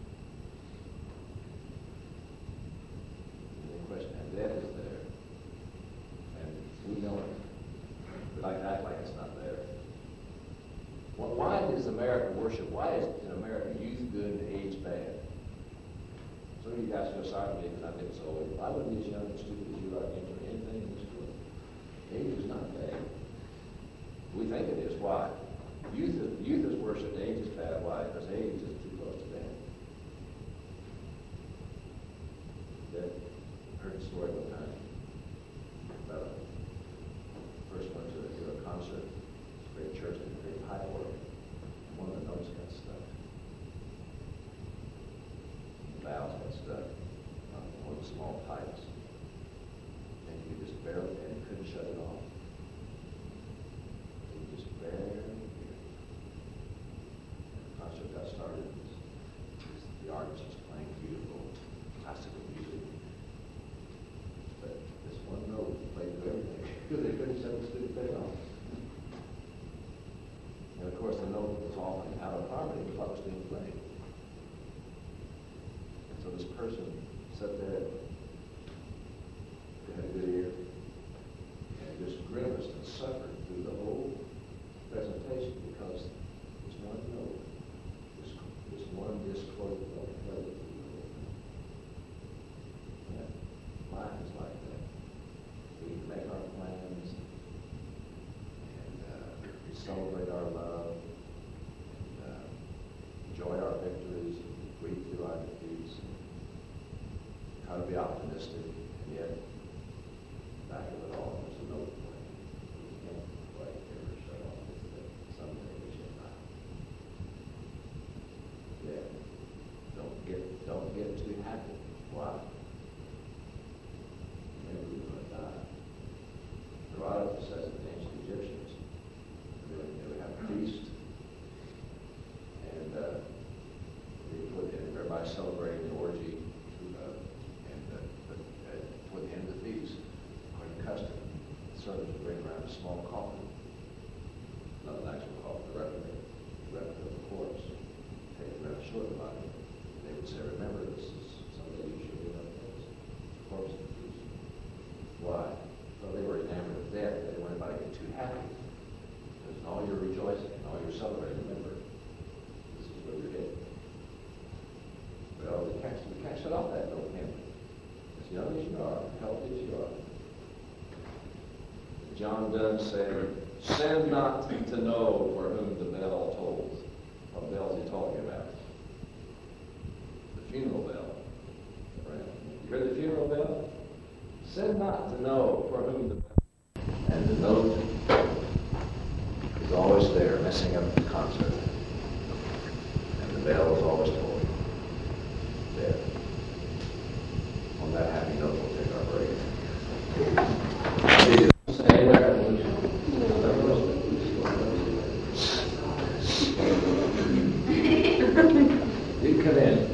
The question, and death is there. And we know it. We like to act like it's not there. Well, why does America worship? Why is in America youth good and age bad? Some of you guys feel sorry for me because I've been so old. Why wouldn't these young and stupid as you are enter anything in this world? Age is not bad. We think it is. Why? Youth is, youth is worshipped. Age is bad. Why? Because age is too close to death. seven student paid off. And of course, the note was often out of harmony with what was being played. And so this person sat there, had a good ear, and just grimaced and suffered through the whole presentation because this one note, this, this one discordant note played through the whole thing. Yeah, life is like that. We make our plans, and uh, we celebrate our love, and uh, enjoy our victories, breathe through our defeats, try to be optimistic, and yet back of it all, there's a note playing. We can't quite ever shut off. It's that someday we shall not. Yeah. Don't get don't get too happy. Why? Maybe we're going to die. Herodotus says that the ancient Egyptians they would, they would have a feast, and uh, they put in everybody celebrating the orgy, uh, and uh, but, uh, toward the end of the feast, according to custom, the servants would bring around a small coffin, not an actual coffin, a replica, a replica of the corpse, take it rather short about it. They would say, "Remember, this is someday you should be like this." Corpse of the feast. Why? Well, they were enamored of death. They didn't want anybody to get too happy. Because in all your rejoicing and all your celebrating, remember, this is where you're headed. Well, we can't, we can't shut off that note, can we? As young as you are, healthy as you are. John Donne said, "Send not to know for whom the bell tolls." What bell is he talking about? The funeral bell. Right? You heard the funeral bell? Send not to know for whom the bell. And the note is always there, messing up the concert. And the bell is always tolling. There. On that happy note, we'll take our break. Say that revolution. You can come in.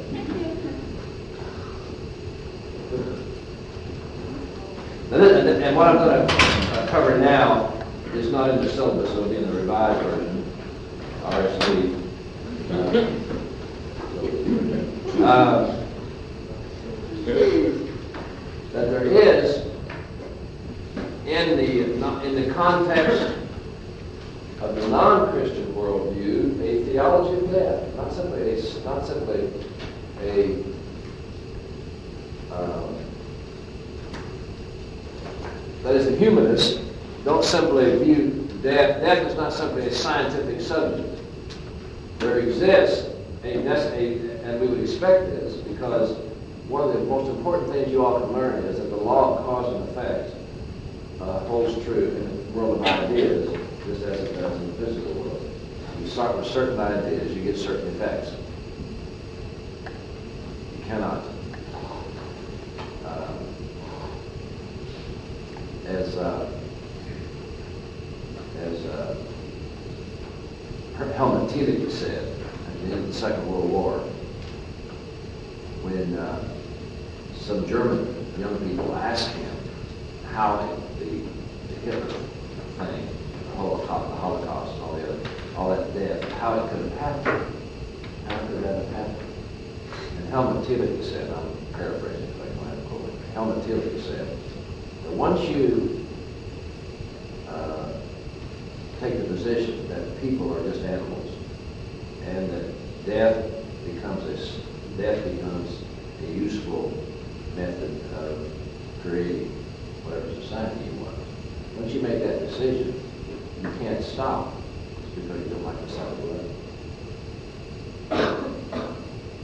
And, and what I'm going to uh, cover now is not in the syllabus, it'll be in the revised version, R S V. Uh, uh, that there is, in the, in the context of the non-Christian worldview, a theology of death, not simply a, not simply a um, that is, the humanists don't simply view death. Death is not simply a scientific subject. There exists a, a and we would expect this because one of the most important things you all can learn is that the law of cause and effect uh, holds true in the world of ideas, just as it does in the physical world. You start with certain ideas, you get certain effects. You cannot. Um, as uh, as uh, Helmut Thielicke said at the end of the Second World War, when uh, some German young people asked him how the, the Hitler thing, the Holocaust, the Holocaust, and all the other, all that death, how it could have happened, how could that have happened? And Helmut Thielicke said, I'm paraphrasing if I can have a quote. Helmut Thielicke said that once you uh, take the position that people are just animals, and that death becomes a death becomes a useful method of creating whatever society you want. Once you make that decision, you can't stop just because you don't like the sound of it.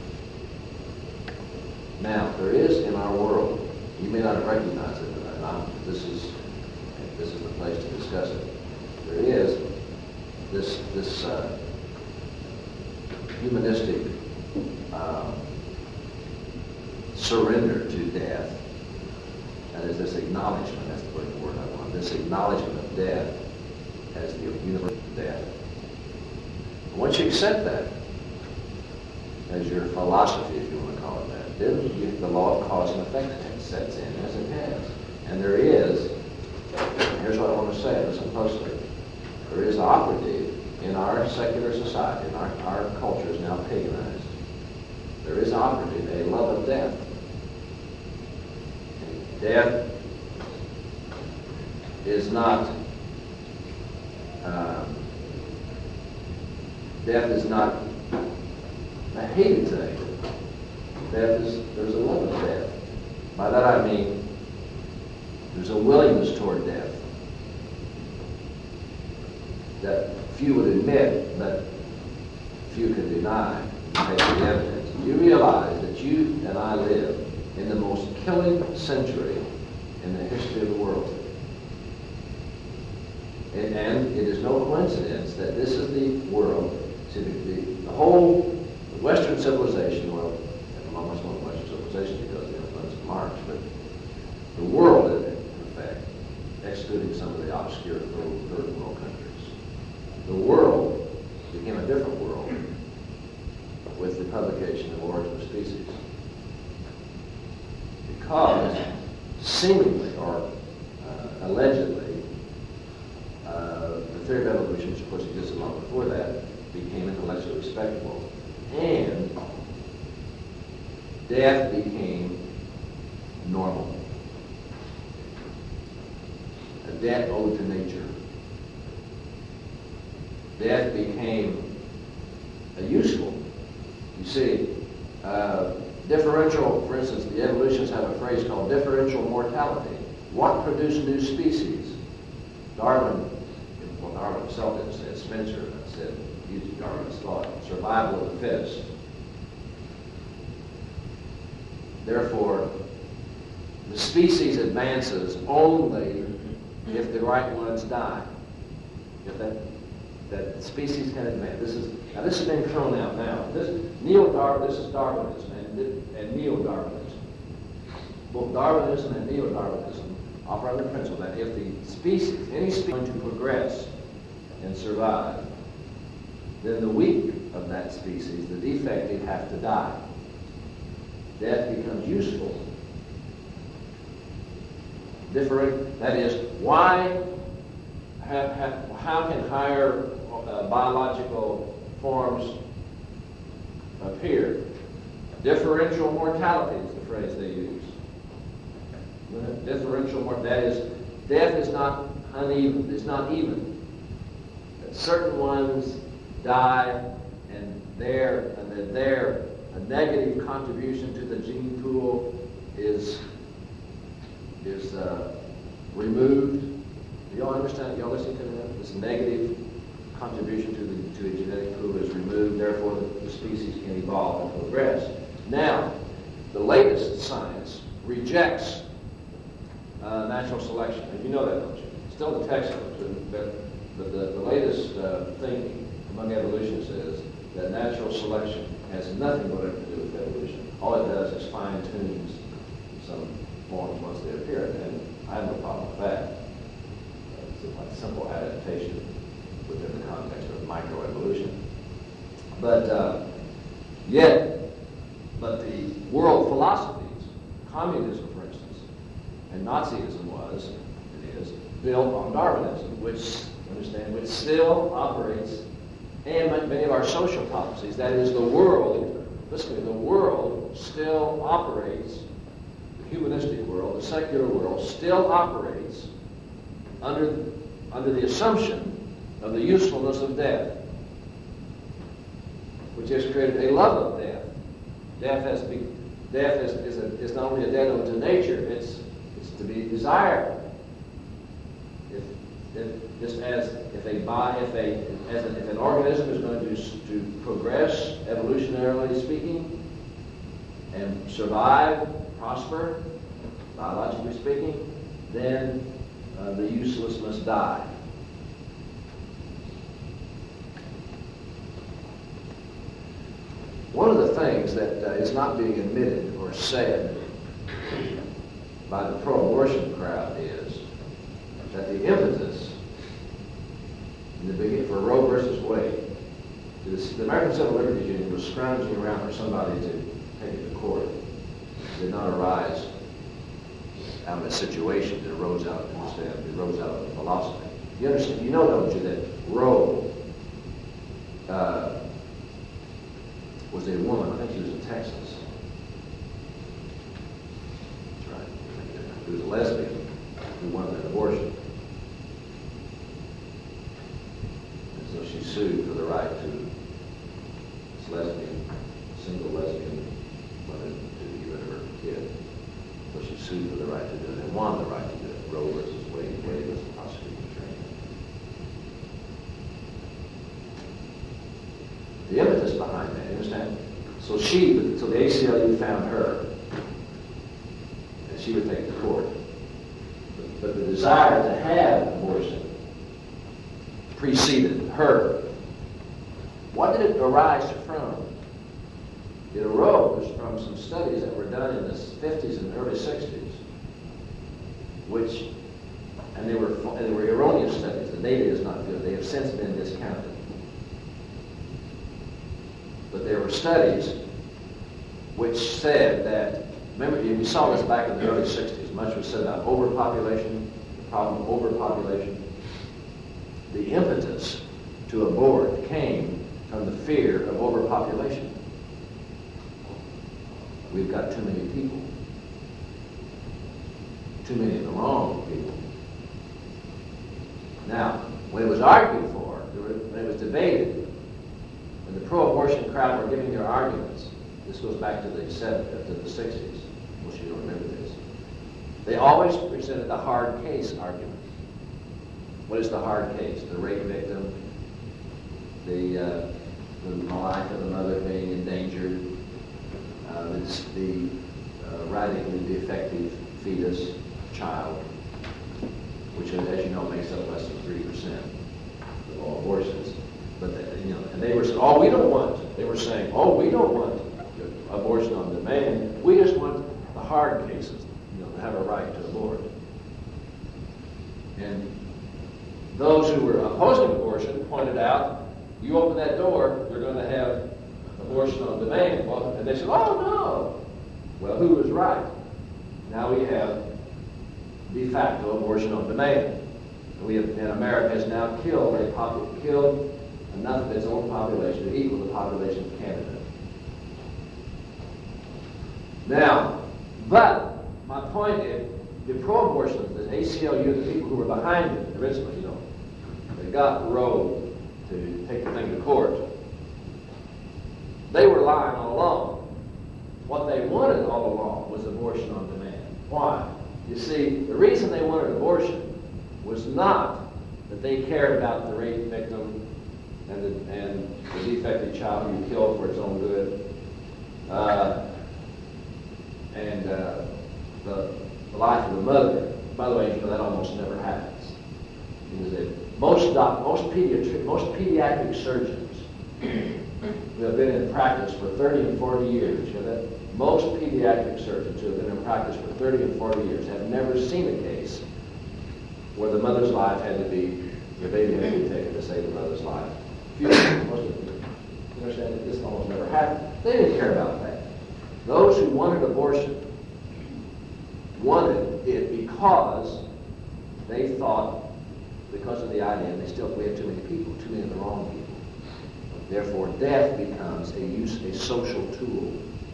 Now, there is in our world, you may not have recognized it, but I'm, this is this is the place to discuss it. There is this this uh, humanistic uh, surrender to death. That is this acknowledgement, that's the word I want, this acknowledgement of death as the universal death. Once you accept that as your philosophy, if you want to call it that, then you, the law of cause and effect sets in as it has. And there is, here here's what I want to say. Listen closely. There is operative in our secular society, and our, our culture is now paganized. There is operative a love of death. And death is not um, death is not a hated thing. Death is, there's a love of death. By that I mean there's a willingness toward death that few would admit, but few can deny. Take the evidence. You realize that you and I live in the most killing century in the history of the world. And, and it is no coincidence that this is the world, see, the, the, the whole Western civilization, well, I'm almost not Western civilization because of the influence of Marx, but the world, in effect, excluding some of the obscure third, third world countries, the world became a different world with the publication of Origin of Species. Because, seemingly, or uh, allegedly, uh, the theory of evolution, which of course existed long before that, became intellectually respectable. And death became normal. A debt owed to nature. Death became uh, useful. You see, uh, differential, for instance, the evolutionists have a phrase called differential mortality. What produced new species? Darwin, well, Darwin himself didn't say it, Spencer said, using Darwin's thought, survival of the fittest. Therefore, the species advances only if the right ones die. If that that species can advance. This is now. This has been thrown out now. This neo-Darwin. This is Darwinism and, and neo-Darwinism. Both Darwinism and neo-Darwinism operate on the principle that if the species, any species, is going to progress and survive, then the weak of that species, the defective, have to die. Death becomes useful. Different. That is, why have, have, how can higher uh, biological forms appear? Differential mortality is the phrase they use. Differential mortality. That is, death is not uneven. It's not even. Certain ones die, and their and their a negative contribution to the gene pool is is uh, removed. Do y'all understand? Y'all listening to that? This negative contribution to the to the genetic pool is removed. Therefore, the, the species can evolve and progress. Now, the latest science rejects uh, natural selection, and you know that, don't you? Still the textbooks, but but the, the latest uh, thinking among evolutionists is that natural selection has nothing whatever to do with evolution. All it does is fine-tunes some forms once they appear, and I have no problem with that. It's like simple adaptation within the context of microevolution. But uh, yet, but the world philosophies, communism, for instance, and Nazism was, it is, built on Darwinism, which, understand, which still operates, and many of our social policies, that is, the world, listen to me, the world still operates, the humanistic world, the secular world, still operates under, under the assumption of the usefulness of death, which has created a love of death. Death has be, death is, is, a, is not only a debt owed to nature, it's, it's to be desired. If, if, just as if a body, if a, as a, if an organism is going to, to progress, evolutionarily speaking, and survive, prosper, biologically speaking, then uh, the useless must die. One of the things that uh, is not being admitted or said by the pro-abortion crowd is that the impetus in the beginning for Roe versus Wade, the, the American Civil Liberties Union was scrounging around for somebody to take it to court. It did not arise out of a situation that arose out, understand, it arose out of philosophy. You understand? You know, don't you, that Roe uh, was a woman. I think she was in Texas. That's right. She was a lesbian who wanted an abortion. And so she sued for the right to this lesbian, single lesbian woman to give her kid. So she sued for the right to do it and won the right to do it. Roe versus Wade. Wade was the prosecuting attorney. The impetus behind that, you understand? So she, so the A C L U found her, and she would take the court. But, but the desire to have an abortion preceded her. What did it arise from? It arose from some studies that were done in the fifties and early sixties, which, and they were and they were erroneous studies. The data is not good. They have since been discounted. But there were studies which said that, remember, we saw this back in the early sixties. Much was said about overpopulation, the problem of overpopulation. The impetus to abort came from the fear of overpopulation. We've got too many people. Too many of the wrong people. Now, when it was argued for, when it was debated, when the pro-abortion crowd were giving their arguments, this goes back to the seventies, to the sixties, most of you don't remember this, they always presented the hard case argument. What is the hard case? The rape victim, the, uh, the life of the mother being endangered, uh, the, the uh, radically defective fetus, child, which, as you know, makes up less than three percent of all abortions. But they, you know, and they were saying, "Oh, we don't want." They were saying, "Oh, we don't want abortion on demand. We just want the hard cases, you know, to have a right to abort." And those who were opposing abortion pointed out, "You open that door, you're going to have abortion on demand." Well, and they said, "Oh no." Well, who was right? Now we have de facto abortion on demand. And we have, and America has now killed a popu- killed enough of its own population to equal the population of Canada. Now, but my point is, the pro-abortion, the A C L U, the people who were behind it originally, you know, they got Roe to take the thing to court. They were lying all along. What they wanted all along was abortion on demand. Why? You see, the reason they wanted abortion was not that they cared about the rape victim and the, and the defective child who you killed for its own good, uh, and uh, the, the life of the mother. By the way, you know that almost never happens. Because it, most doc, most pediatric, most pediatric surgeons who have been in practice for thirty and forty years, you know that most pediatric surgeons who have been in practice for thirty and forty years have never seen a case where the mother's life had to be, the baby had to be taken to save the mother's life. Few, most of them, you understand that this almost never happened. They didn't care about that. Those who wanted abortion wanted it because they thought, because of the idea, they still we have too many people, too many of the wrong people. Therefore, death becomes a use, a social tool.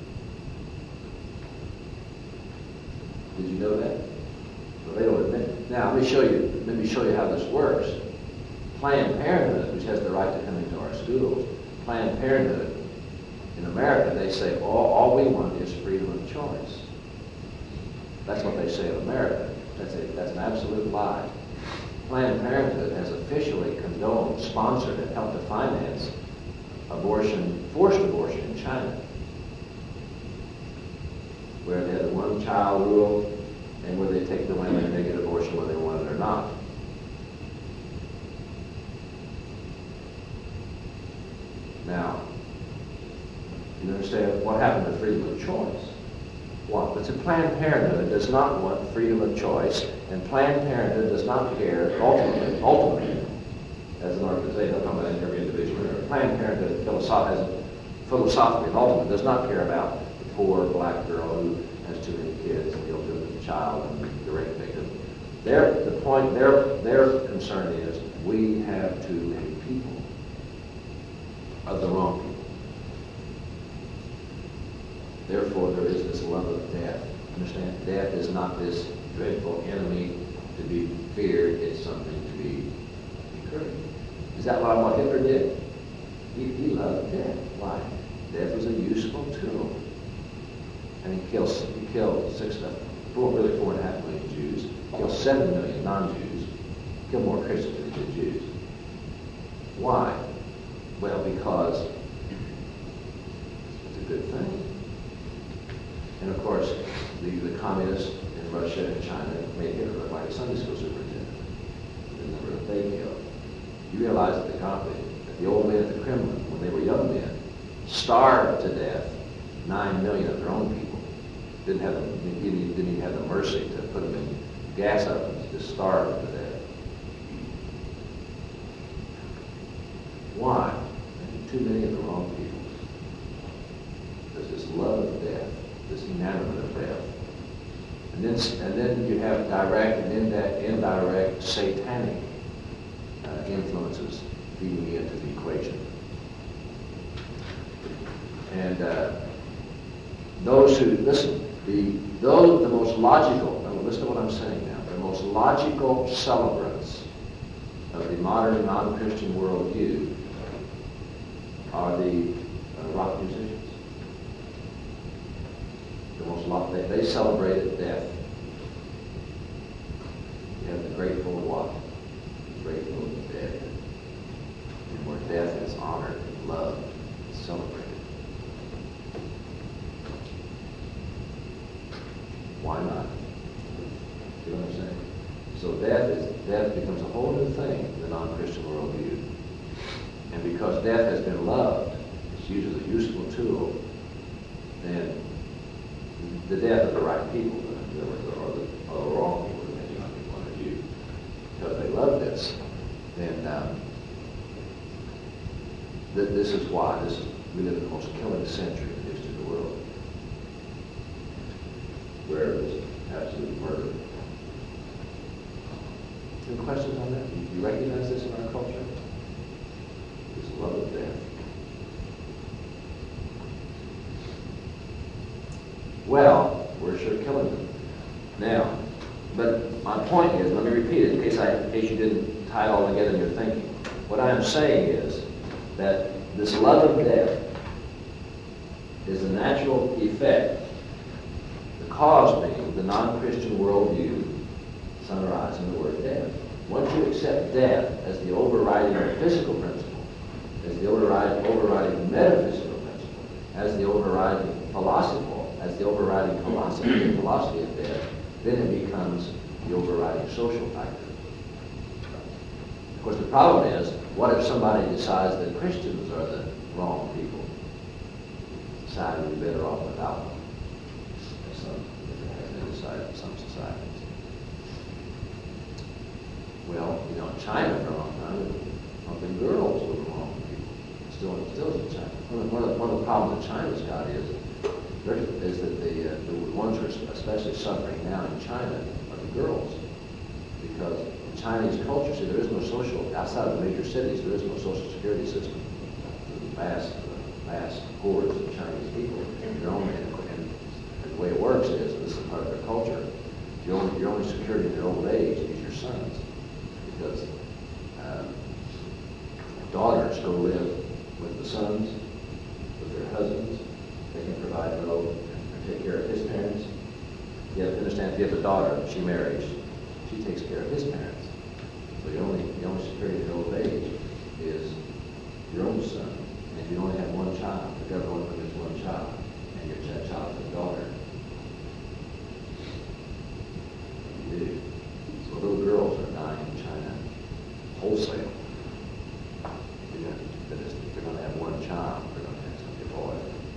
Did you know that? Well, they don't admit it. Now, let me show you. Let me show you how this works. Planned Parenthood, which has the right to come into our schools, Planned Parenthood in America, they say all, all we want is freedom of choice. That's what they say in America. That's a, that's an absolute lie. Planned Parenthood has officially condoned, sponsored, and helped to finance abortion, forced abortion in China, where they have the one-child rule and where they take the women and they get abortion whether they want it or not. Now, you understand what happened to freedom of choice? What? But Planned Parenthood does not want freedom of choice, and Planned Parenthood does not care, ultimately, ultimately, as an organization, I'm talking about every individual, Planned Parenthood philosophically, philosophically and ultimately does not care about the poor black girl who has too many kids and deals with the child and the Their, the point, their, their concern is we have too many people of the wrong people. Therefore, there is this love of death. Understand? Death is not this dreadful enemy to be feared. It's something to be encouraged. Is that what, what Hitler did? He, he loved death. Why? Death was a useful tool. And he killed, he killed six, four, really four and a half million Jews. Killed seven million non-Jews. Killed more Christians than he did Jews. Why? Well, because it's a good thing. And of course, the, the communists in Russia and China made Hitler look like a Sunday school superintendent. The number that they killed. You realize that the, that the old men at the Kremlin, when they were young men, starved to death nine million of their own people. Didn't have the, didn't, didn't even have the mercy to put them in gas ovens, just starved to death. Why? Too many of the wrong people. There's this love of death, this enamorment of death. And then, and then you have direct and indirect, indirect satanic uh, influences feeding into the equation. And uh, those who, listen, the, those, the most logical, listen to what I'm saying now, the most logical celebrants of the modern non-Christian worldview are the uh, rock musicians. The most lo- they, they celebrated death. You have the Grateful what? The Grateful Dead. And where death is honored and loved and celebrated. Why not? See what I'm saying? So death is death becomes a whole new thing in the non-Christian worldview. And because death has been loved, it's used as a useful tool, then the death of the right people, or the, or the, or the wrong people, depending on your point of view, because they love this, then um, th- this is why this is, we live in the most killing century in the history of the world, where there's absolute murder. Any questions on that? Do you recognize this in our culture? This love of death. Well, we're sure killing them. Now, but my point is, let me repeat it in case, I, in case you didn't tie it all together in your thinking. What I am saying is that this love of death is a natural effect, the cause being the non-Christian worldview summarized in the word death. Once you accept death as the overriding physical principle, as the overriding, overriding metaphysical principle, as the overriding philosophical, as the overriding philosophy and philosophy of death, then it becomes the overriding social factor. Of course, the problem is, what if somebody decides that Christians are the wrong people? Society would be better off without them. As some, as they decide in some societies. Well, you know, in China for a long time, pumping girls were the wrong people. Still, still is in China. One of, one of, one of the problems that China's got is is that the, uh, the ones who are especially suffering now in China are the girls. Because in Chinese culture, see, there is no social, outside of the major cities, there is no social security system. The vast, uh, vast hordes of Chinese people, their own, and, and, and the way it works is, and this is part of their culture, your only, your only security in your old age is your sons. Because uh, daughters go live with the sons, with their husbands. They can provide milk and take care of his parents. You have to understand, if you have a daughter, she marries, she takes care of his parents. So your only, the only security in your old age is your own son. And if you only have one child, the government permits one child, and your ch- child is a daughter. You do. So little girls are dying in China wholesale. You know, if they're going to have one child, they're going to have something boy.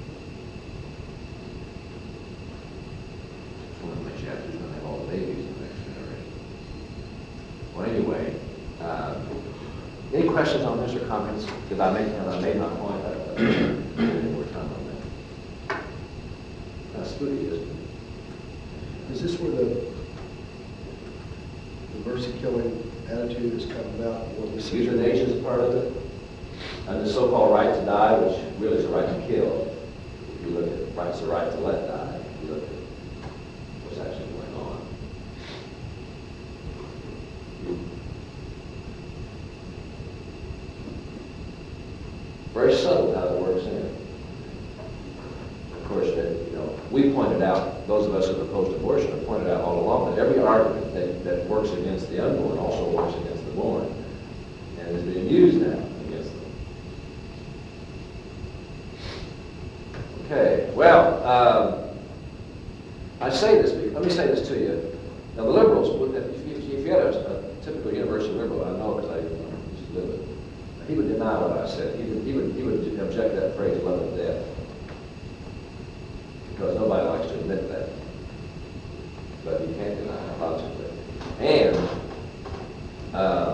One of the chapters is going to have all the babies in the next generation. Well, anyway, uh, any questions on this or comments? Did I make, have I made my point? I don't know. Any more time on that? That's spooky, isn't it? Is this where the mercy-killing attitude has come about. What we see Euthanasia is part of it. And the so-called right to die, which really is a right to kill. If you look at rights, the right to let die. If you look at what's actually going on. Very subtle how it works in. Of course, that, you know, we pointed out, those of us who opposed abortion have pointed out all along that every argument that, that works against the unborn also works against the born, and is being used now against them. Okay, well, um, I say this, let me say this to you. Now, the liberals, if you, if you had a, a typical university liberal, I know because I used to live it, he would deny what I said. He would, he would, he would object to that phrase, love of death, because nobody likes to admit that. But you can't deny it logically. And uh,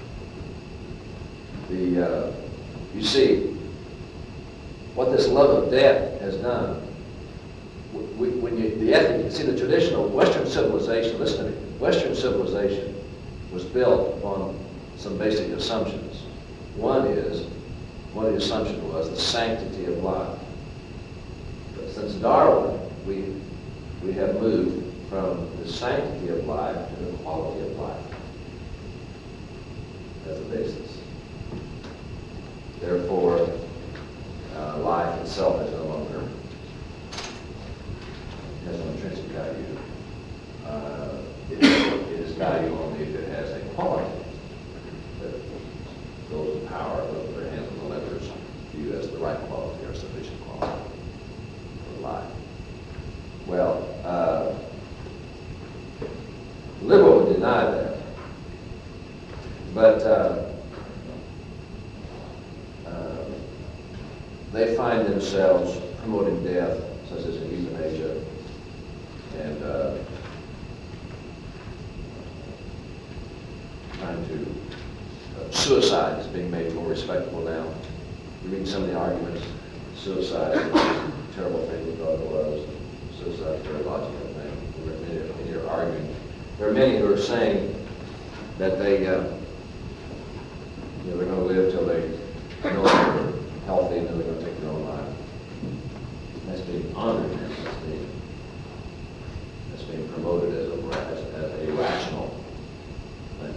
the uh, you see what this love of death has done. We, when you the ethic, see the traditional Western civilization. Listen to me. Western civilization was built upon some basic assumptions. One is, one of the assumptions was the sanctity of life. But since Darwin, we we have moved from the sanctity of life to the quality of life as a basis. Therefore, uh, life itself is no longer has no intrinsic value. Uh, it, it is value only if it has a quality that those in power, those with their hands on the levers, view as the right quality or sufficient quality for life. Well, uh, liberal would deny that, but uh, uh, they find themselves promoting death, such as in euthanasia, and uh, trying to uh, suicide is being made more respectable now. You read some of the arguments. Suicide is a terrible thing we thought it was. Suicide is a very logical thing. There are many, many are arguing. There are many who are saying that they, uh, you know, they're going to live till they no longer healthy, and then they're going to take their own life. That's being honored now. That's being, that's being promoted as a, as, as a rational thing.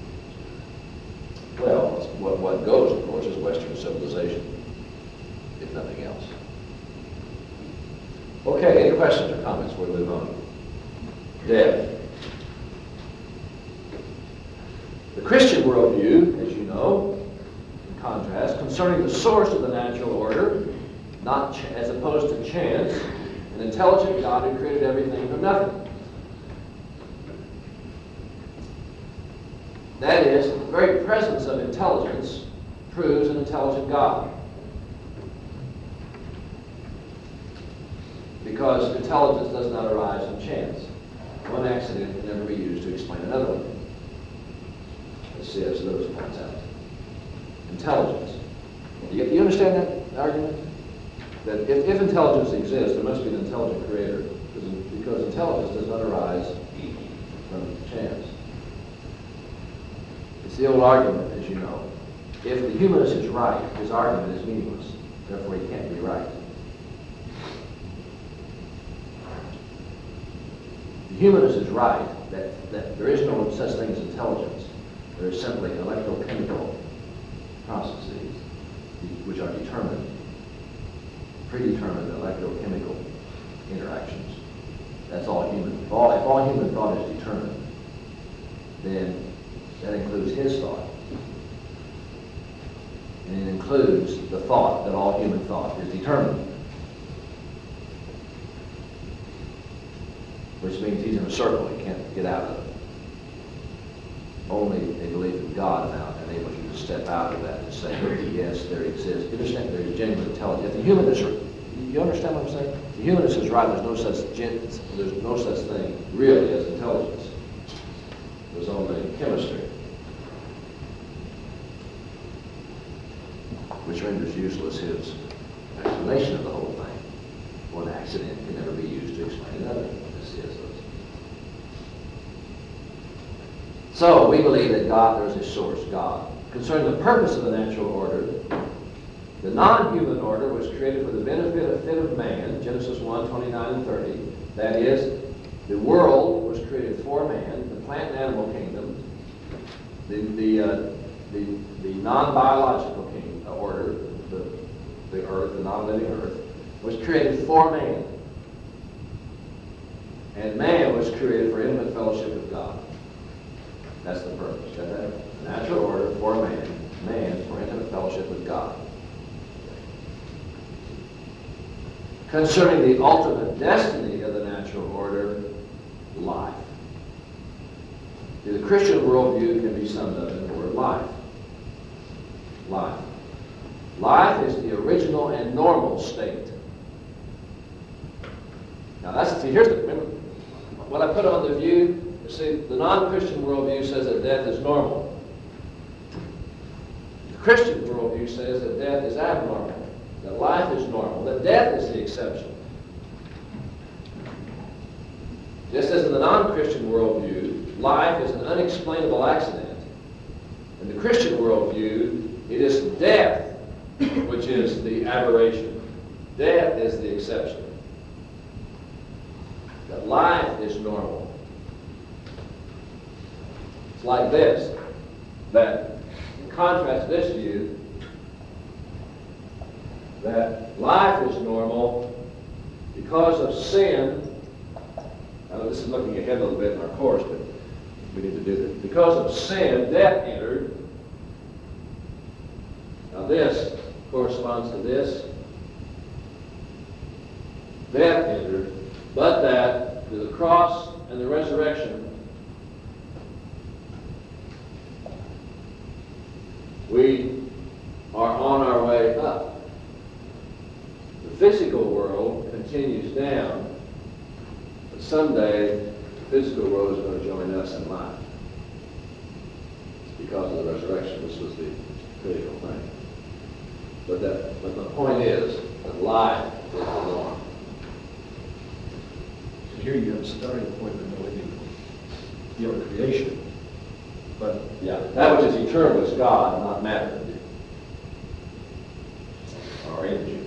Well, what, what goes, of course, is Western civilization, if nothing else. Okay, any questions or comments before we move on? Death. The Christian worldview, as you know, in contrast, concerning the source of the natural order, not ch- as opposed to chance, an intelligent God who created everything from nothing. That is, the very presence of intelligence proves an intelligent God. Because intelligence does not arise from chance. One accident can never be used to explain another one. As C S Lewis points out. Intelligence. You, you understand that argument? That if, if intelligence exists, there must be an intelligent creator. Because, because intelligence does not arise from chance. It's the old argument, as you know. If the humanist is right, his argument is meaningless. Therefore, he can't be right. The humanist is right that, that there is no such thing as intelligence. There is simply electrochemical processes which are determined, predetermined electrochemical interactions. That's all human. If all, if all human thought is determined, then that includes his thought. And it includes the thought that all human thought is determined. Which means he's in a circle he can't get out of. Only a belief in God now enables you to step out of that and say, yes, there exists. You understand? There is genuine intelligence. If the humanist, you understand what I'm saying? The humanist is right. There's no such there's no such thing really as intelligence. There's only chemistry, which renders useless his explanation of the whole thing. One accident can never be used to explain another. So we believe that God, there's a source, God. Concerning the purpose of the natural order, the non-human order was created for the benefit of fit of man, Genesis one, twenty-nine and thirty. That is, the world was created for man, the plant and animal kingdom, the, the, uh, the, the non-biological king, uh, order, the, the earth, the non-living earth, was created for man. And man was created for intimate fellowship with God. That's the purpose. Got that? Natural order for man, man for intimate fellowship with God. Concerning the ultimate destiny of the natural order, life. The Christian worldview can be summed up in the word life. Life. Life is the original and normal state. Now that's, see, here's the, remember, what I put on the view, you see, the non-Christian worldview says that death is normal. The Christian worldview says that death is abnormal, that life is normal, that death is the exception. Just as in the non-Christian worldview, life is an unexplainable accident. In the Christian worldview, it is death which is the aberration. Death is the exception. That life is normal. It's like this, that in contrast to this view, that life is normal because of sin. Now this is looking ahead a little bit in our course, but we need to do this. Because of sin, death entered. Now this corresponds to this. Death entered, but that through the cross and the resurrection, we are on our way up. The physical world continues down, but someday the physical world is going to join us in life. It's because of the resurrection. This was the critical thing. But that, but the point is that life is the norm. So here you have a starting point of believing beyond creation. But Yeah, that which is eternal is God, not matter or energy.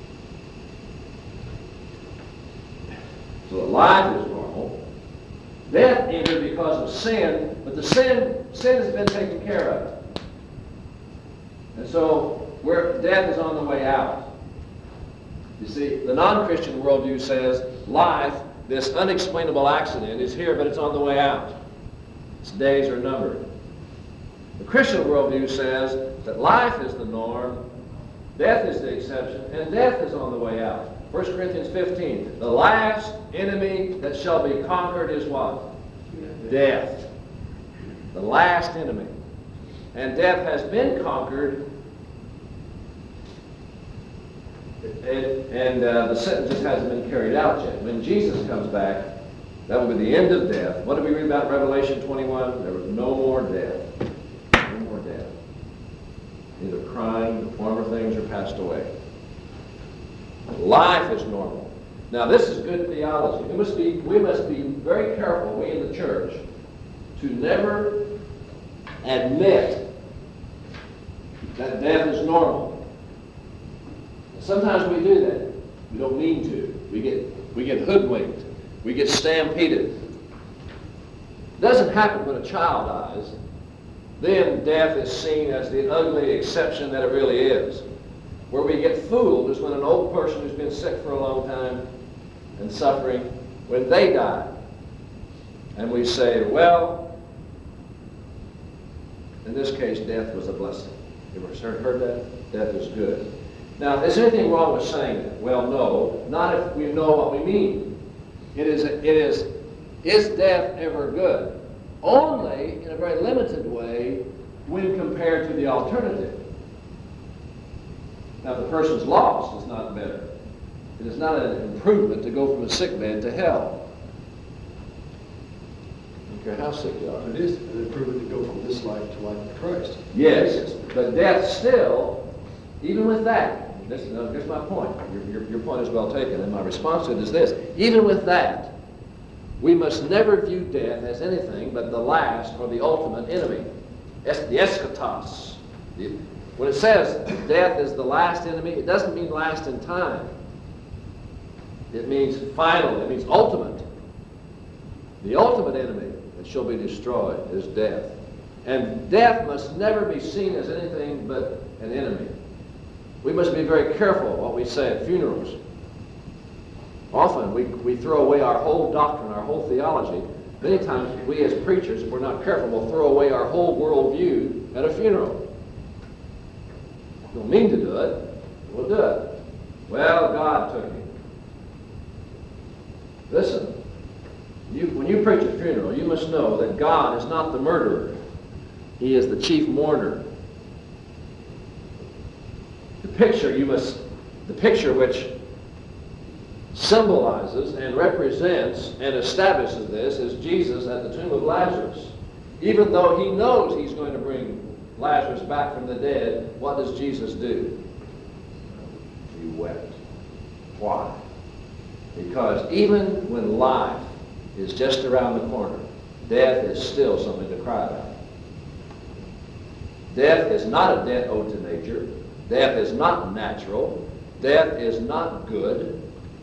So life is normal. Death entered because of sin, but the sin sin has been taken care of. And so where death is on the way out. You see, the non-Christian worldview says life, this unexplainable accident, is here, but it's on the way out. Its days are numbered. The Christian worldview says that life is the norm, death is the exception, and death is on the way out. First Corinthians fifteen, the last enemy that shall be conquered is what? Death. The last enemy. And death has been conquered, and, and uh, the sentence just hasn't been carried out yet. When Jesus comes back, that will be the end of death. What do we read about in Revelation twenty-one? There was no more death. No more death. Neither crying, the former things are passed away. Life is normal. Now this is good theology. We must be, we must be very careful, we in the church, to never admit that death is normal. Sometimes we do that. We don't mean to. We get, we get hoodwinked. We get stampeded. It doesn't happen when a child dies. Then death is seen as the ugly exception that it really is. Where we get fooled is when an old person who's been sick for a long time and suffering, when they die. And we say, well, in this case, death was a blessing. You ever heard that? Death is good. Now, is there anything wrong with saying that? Well, no. Not if we know what we mean. It is, it is, is death ever good? Only in a very limited way when compared to the alternative. Now, if the person's lost, it's not better. It is not an improvement to go from a sick bed to hell. I don't care how sick you are. it is an improvement to go from this life to life with Christ. Yes, but death still, even with that, this, now, here's my point. Your, your, your point is well taken, and my response to it is this. Even with that, We must never view death as anything but the last or the ultimate enemy. Es- the eschatos. The- When it says death is the last enemy, it doesn't mean last in time. It means final. It means ultimate. The ultimate enemy that shall be destroyed is death. And death must never be seen as anything but an enemy. We must be very careful what we say at funerals. Often we, we throw away our whole doctrine, our whole theology. Many times we as preachers, if we're not careful, will throw away our whole worldview at a funeral. We don't mean to do it. We'll do it. Well, God took him. Listen, you, when you preach a funeral, you must know that God is not the murderer. He is the chief mourner. The picture you must, the picture which symbolizes and represents and establishes this is Jesus at the tomb of Lazarus. Even though he knows he's going to bring Lazarus back from the dead, what does Jesus do? He wept. Why? Because even when life is just around the corner, death is still something to cry about. Death is not a debt owed to nature. Death is not natural. Death is not good.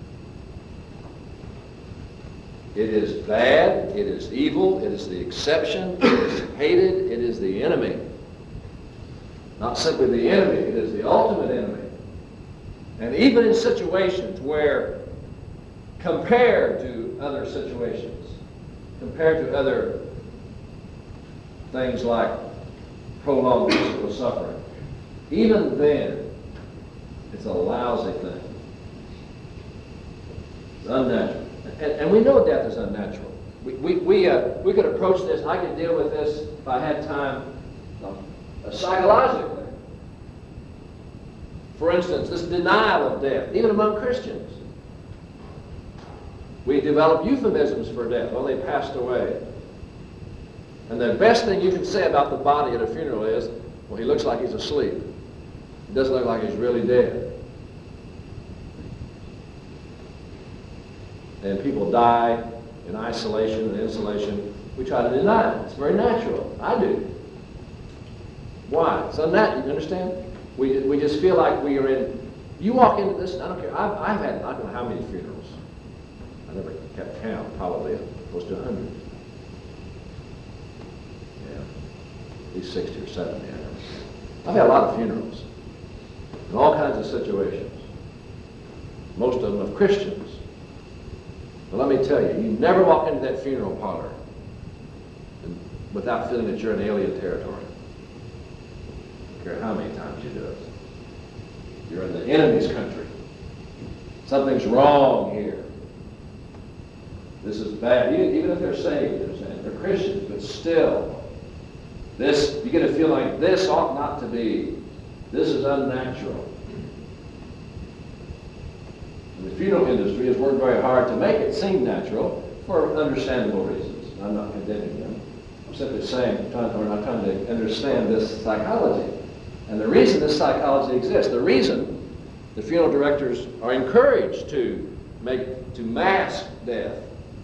It is bad. It is evil. It is the exception. It is hated. It is the enemy. Not simply the enemy. It is the ultimate enemy. And even in situations where, compared to other situations, compared to other things like prolonged physical suffering, even then, it's a lousy thing. It's unnatural. And, and we know death is unnatural. We, we, we, uh, we could approach this, I could deal with this if I had time, uh, psychologically. For instance, this denial of death, even among Christians. We develop euphemisms for death. Well, they passed away. And the best thing you can say about the body at a funeral is, well, he looks like he's asleep. He doesn't look like he's really dead. And people die in isolation and insulation. We try to deny it. It's very natural. I do. Why? It's unnatural. You understand? We, we just feel like we are in... You walk into this, I don't care. I've, I've had, I don't know how many funerals. I never kept count. Probably close to a hundred. Yeah. At least sixty or seventy. I know. I've had a lot of funerals. In all kinds of situations. Most of them of Christians. But let me tell you, you never walk into that funeral parlor and, without feeling that you're in alien territory. I don't care how many times you do it. You're in the enemy's country. Something's wrong here. This is bad. Even, even if they're saved, they're, saying, they're Christians, but still, this you get a feeling like this ought not to be. This is unnatural. And the funeral industry has worked very hard to make it seem natural for understandable reasons. I'm not condemning them. I'm simply saying, trying to, we're not trying to understand this psychology. And the reason this psychology exists, the reason the funeral directors are encouraged to make, to mask death,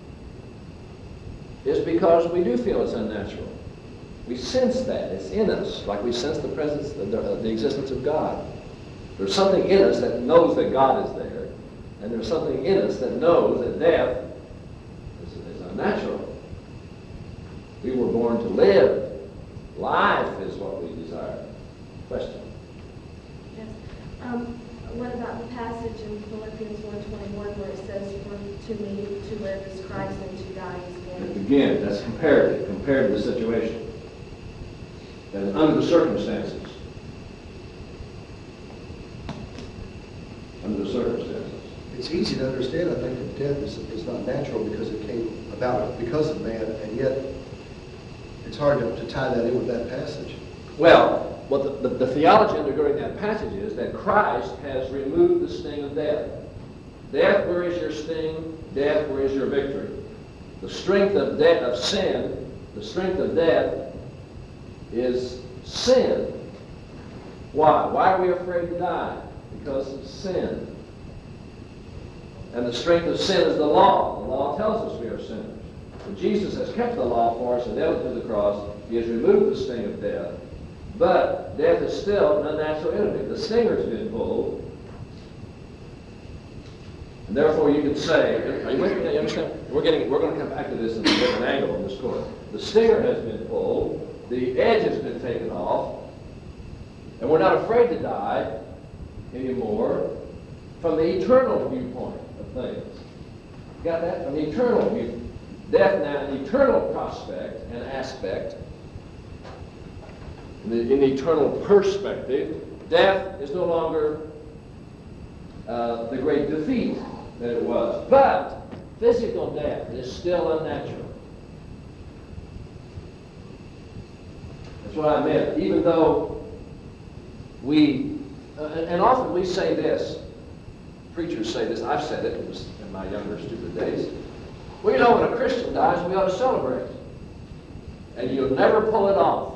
is because we do feel it's unnatural. We sense that. It's in us, like we sense the presence, the, the existence of God. There's something in us that knows that God is there, and there's something in us that knows that death is, is unnatural. We were born to live. Life is what we desire. Question? Yes. Um, what about the passage in Philippians one twenty-one where it says, "For to me to live is Christ and to die is gain"? Again, that's comparative, compared to the situation. That is under the circumstances. Under the circumstances. It's easy to understand, I think, that death is, is not natural because it came about because of man, and yet it's hard to, to tie that in with that passage. Well, what the, the, the theology undergirding that passage is that Christ has removed the sting of death. Death, where is your sting? Death, where is your victory? The strength of death, of sin, the strength of death is sin. Why? Why are we afraid to die? Because of sin. And the strength of sin is the law. The law tells us we are sinners. And Jesus has kept the law for us and nailed it to the cross. He has removed the sting of death. But death is still an unnatural enemy. The stinger's been pulled. And therefore you can say, are you with me? You understand? We're getting, we're going to come back to this in a different angle in this course. The stinger has been pulled. The edge has been taken off. And we're not afraid to die anymore from the eternal viewpoint of things. Got that? From the eternal view. Death now, an eternal prospect and aspect. In the, in the eternal perspective, death is no longer uh, the great defeat that it was. But physical death is still unnatural. That's what I meant. Even though we, uh, and often we say this, preachers say this, I've said it, it was in my younger stupid days. Well, you know, when a Christian dies, we ought to celebrate. And you'll never pull it off.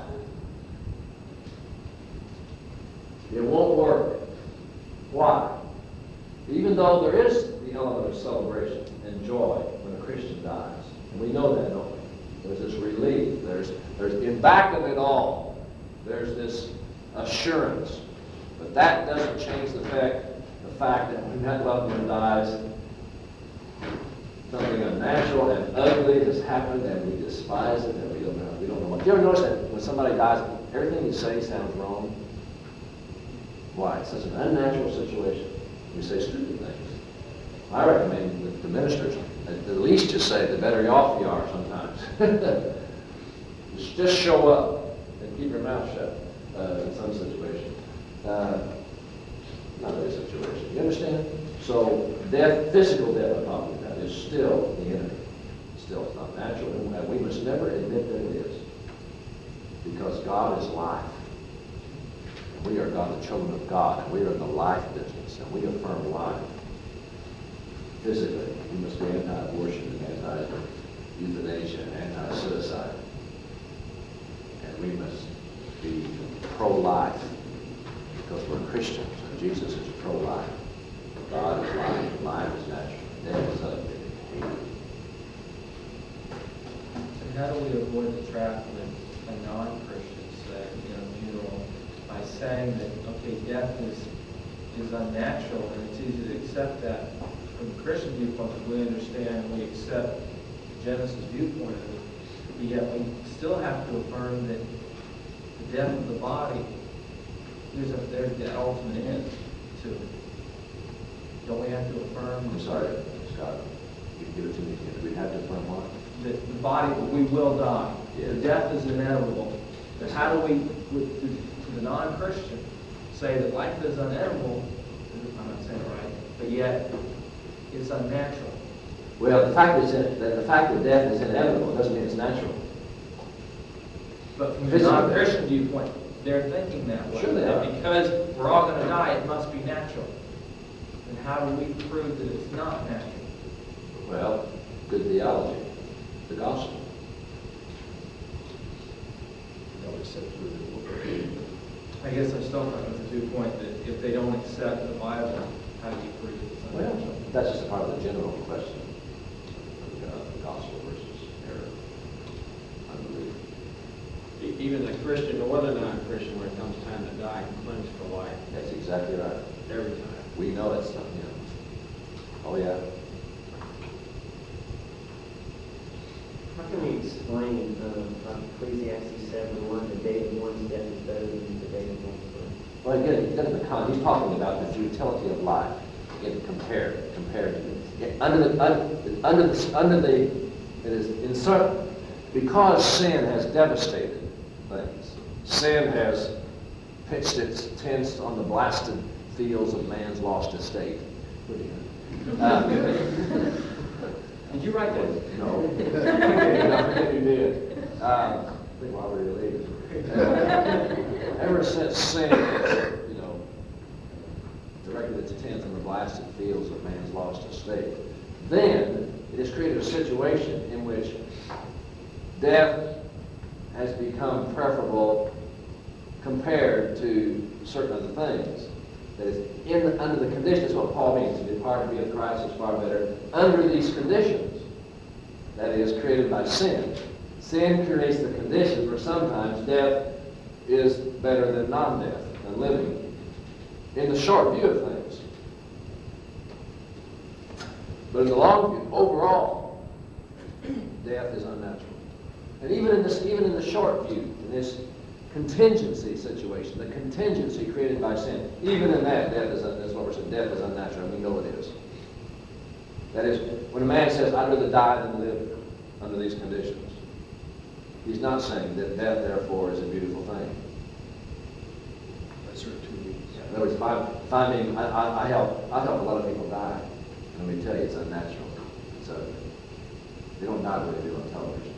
It won't work. Why? Even though there is the element of celebration and joy when a Christian dies, and we know that, don't we? There's this relief. There's, there's in back of it all, there's this assurance. But that doesn't change the fact, the fact that when that loved one dies, something unnatural and ugly has happened, and we despise it, and we don't know. We don't know what. Do you ever notice that when somebody dies, everything you say sounds wrong? Why? It's such an unnatural situation. We say stupid things. I recommend with the ministers, at the least you say, the better off you are sometimes. just, just show up and keep your mouth shut uh, in some situation. Uh, not every situation. You understand? So death, physical death I'm talking about, is still the enemy. Still, it's not natural, and we must never admit that it is. Because God is life. We are God, the children of God, and we are in the life business, and we affirm life. Physically, we must be anti-abortion and anti-euthanasia and anti-suicide. And we must be pro-life, because we're Christians, and Jesus is pro-life. God is life, life is natural, death is ugly. And how do we avoid the trap that a non-Christian say, you know, funeral, by saying that, okay, death is is unnatural, and it's easy to accept that from the Christian viewpoint, because we understand, we accept the Genesis viewpoint of it, but yet we still have to affirm that the death of the body, there's a there's that ultimate end to it. Don't we have to affirm? I'm sorry, Scott. You can give it to me again. We have to affirm what? That the body, we will die. Yeah. The death is inevitable. But how do we, with, to, to the non-Christian, say that life is inevitable? I'm not saying it right, but yet it's unnatural. Well, the fact, is that the fact that death is inevitable doesn't mean it's natural. But from the Physical non-Christian viewpoint, they're thinking that way. Sure they that are. Because we're all going to die, it must be natural. And how do we prove that it's not natural? Well, good theology. The gospel. I guess I'm still coming to the viewpoint that if they don't accept the Bible, how do you prove it's unnatural? Well, that's just a part of the general question of uh, the gospel versus error, unbelief. E- Even the Christian or the non-Christian, when it comes time to die, clings for life That's exactly right. every time. We know it's not, you know. Oh, yeah. How can we explain um, like Ecclesiastes seven one, the day of one's death is better than the day of one's birth? Well, again, he doesn't con- he's talking about the futility of life. Again, compared, compared to the, under the, un, under the, under the, it is in certain, because sin has devastated things. Sin has pitched its tents on the blasted fields of man's lost estate. Uh, Did you write that? No. I think you did. Um, I think while we were leaving. Uh, ever since sin, you know, directed its tents on the blasted fields of man's lost estate, then it has created a situation in which death has become preferable compared to certain other things. That is, in, under the conditions, what Paul means, to depart and be with Christ is far better. Under these conditions, that is created by sin. Sin creates the condition for sometimes death is better than non-death, than living, in the short view of things. But in the long view, overall, death is unnatural. And even in this, even in the short view, in this contingency situation, the contingency created by sin, even in that, death is, that's what we're saying, death is unnatural, and we know it is. That is, when a man says, I'd rather die than live under these conditions, he's not saying that death, therefore, is a beautiful thing. That's right, two weeks. In other words, if I, if I mean, I, I, I help, I help a lot of people die. And let me tell you, it's unnatural. So, they don't die the way they do on television.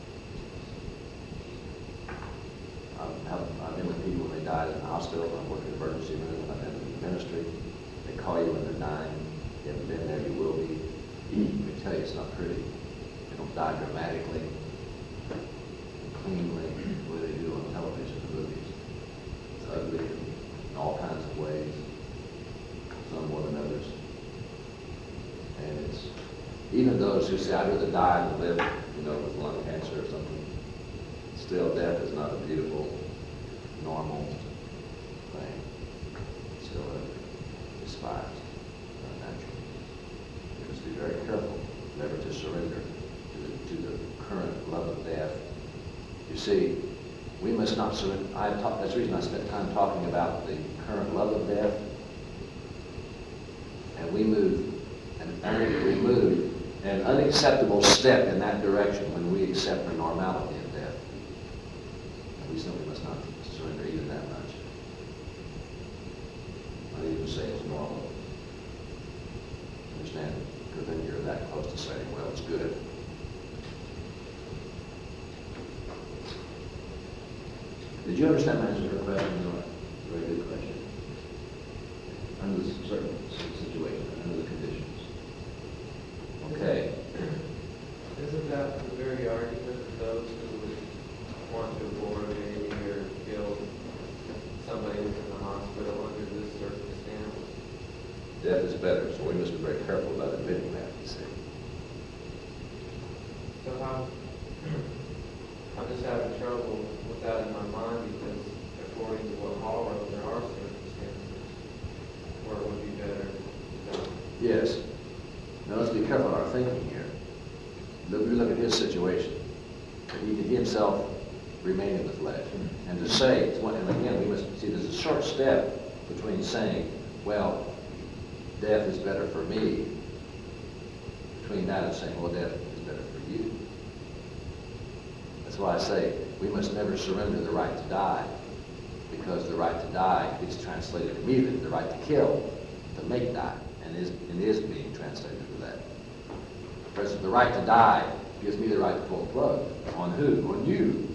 I've, helped, I've been with people when they died in the hospital, I'm working in the emergency room, I've been in ministry. They call you when they're dying. You haven't been there, you will be. Let me tell you, it's not pretty. They don't die dramatically, cleanly, the way they do on television and movies. It's ugly in all kinds of ways, some more than others. And it's, even those who say, I'd rather die than live, you know, with lung cancer or something, still death is not a beautiful, normal thing. It's still a despised, unnatural. We must be very careful never to surrender to the, to the current love of death. You see, we must not surrender. I talk, that's the reason I spent time talking about the current love of death. And we move, and we move an unacceptable step in that direction when we accept the normality of death. And we simply must not surrender even that much. Not even say it's normal. Understand? Because then you're that close to saying, well, it's good. Did you understand my answer to her question? No. Very good question. Under this certain situation, under the conditions. Okay. Isn't that the very argument of those who would want to avoid or kill somebody who's in the hospital under this circumstance? Death is better, so we must be very careful about admitting that, you see. So how, I'm just having trouble with that in my mind because according to what Paul wrote, there are circumstances where it would be better to die. Yes. Now let's be careful in our thinking here. Look, we look at his situation. He, he himself remained in the flesh. And to say, and again, we must see there's a short step between saying, well, death is better for me, between that and saying, well, death is better for you. That's why I say we must never surrender the right to die, because the right to die is translated immediately, the right to kill, to make die, and is, and is being translated for that. For instance, the right to die gives me the right to pull the plug. On who? On you.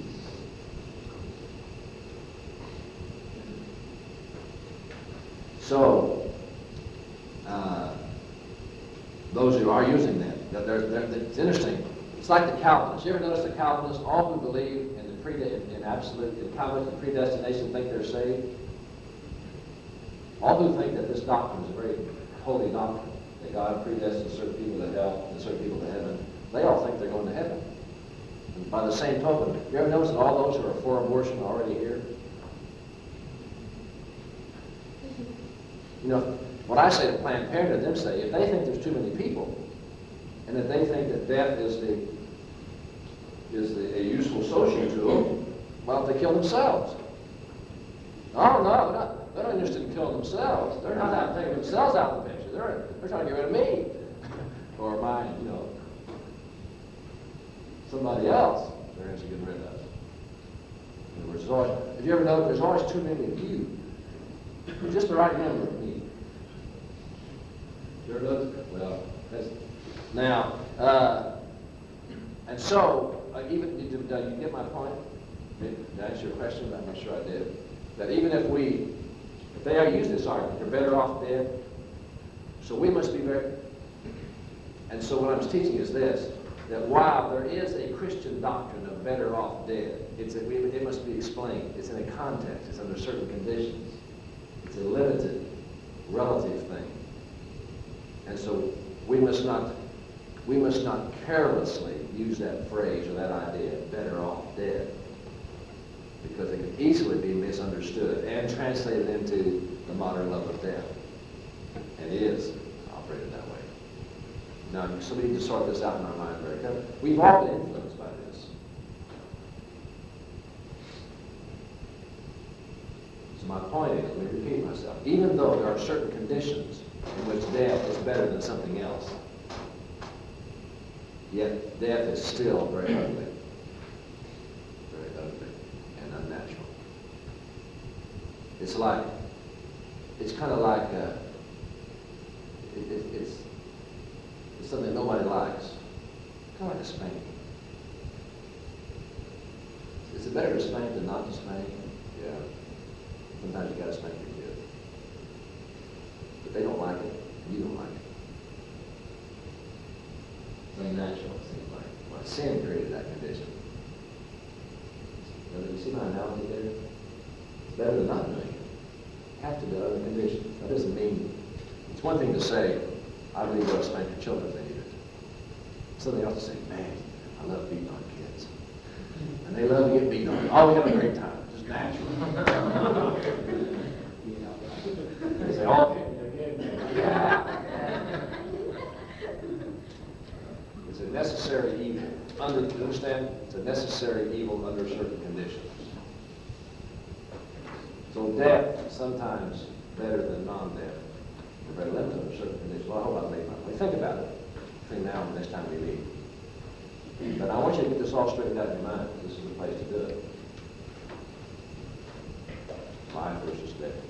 So, uh, those who are using that, that they're, they're, it's interesting. It's like the Calvinists. You ever notice the Calvinists, all who believe in the pre in, in absolute, in Calvinism, predestination, think they're saved? All who think that this doctrine is a very holy doctrine, that God predestines certain people to hell and certain people to heaven, they all think they're going to heaven. And by the same token, you ever notice that all those who are for abortion are already here? You know, what I say to Planned Parenthood, them say, if they think there's too many people, and if they think that death is the is the, a useful social tool, why don't they kill themselves? Oh no, they're not, they're not interested in killing themselves. They're not out taking themselves out of the picture. They're they're trying to get rid of me or my, you know, somebody else. They're interested in getting rid of us. In other words, there's always, if you ever know, there's always too many of you. You're just the right number of me. You ever notice? Well, that's, now, uh, and so, uh, even, did, did you get my point? Did, did I answer your question? I'm not sure I did. That even if we, if they are using this argument, they're better off dead. So we must be very, and so what I'm teaching is this, that while there is a Christian doctrine of better off dead, it's a, it must be explained. It's in a context. It's under certain conditions. It's a limited, relative thing. And so we must not we must not carelessly use that phrase or that idea, better off dead, because it can easily be misunderstood and translated into the modern love of death. And it is operated that way. Now, so we need to sort this out in our mind very carefully. We've all been influenced by this. So my point is, let me repeat myself, even though there are certain conditions in which death is better than something else, yet death is still very ugly. Very ugly and unnatural. It's like, it's kind of like, uh, it, it, it's, it's something nobody likes. Kind of like a spanking. Is it better to spank than not to spank? Yeah. Sometimes you got to spank your kid. But they don't like it, and you don't like it. It's unnatural, it seems like. Well, sin created that condition. Now, do you see my analogy there? It's better than not doing it. Have to do other conditions. That doesn't mean, it's one thing to say, I believe you ought to spank your children if they need it. Something else to say, man, I love beating on kids. And they love to get beaten on. Oh, we have a great time. Just natural. They say, okay. It's a necessary evil. Under, you understand? It's a necessary evil under certain conditions. So death, sometimes better than non-death. We're very limited under certain conditions. Well, I hope I've made my point. Think about it between now and the next time we meet. But I want you to get this all straightened out in your mind. This is the place to do it. Life versus death.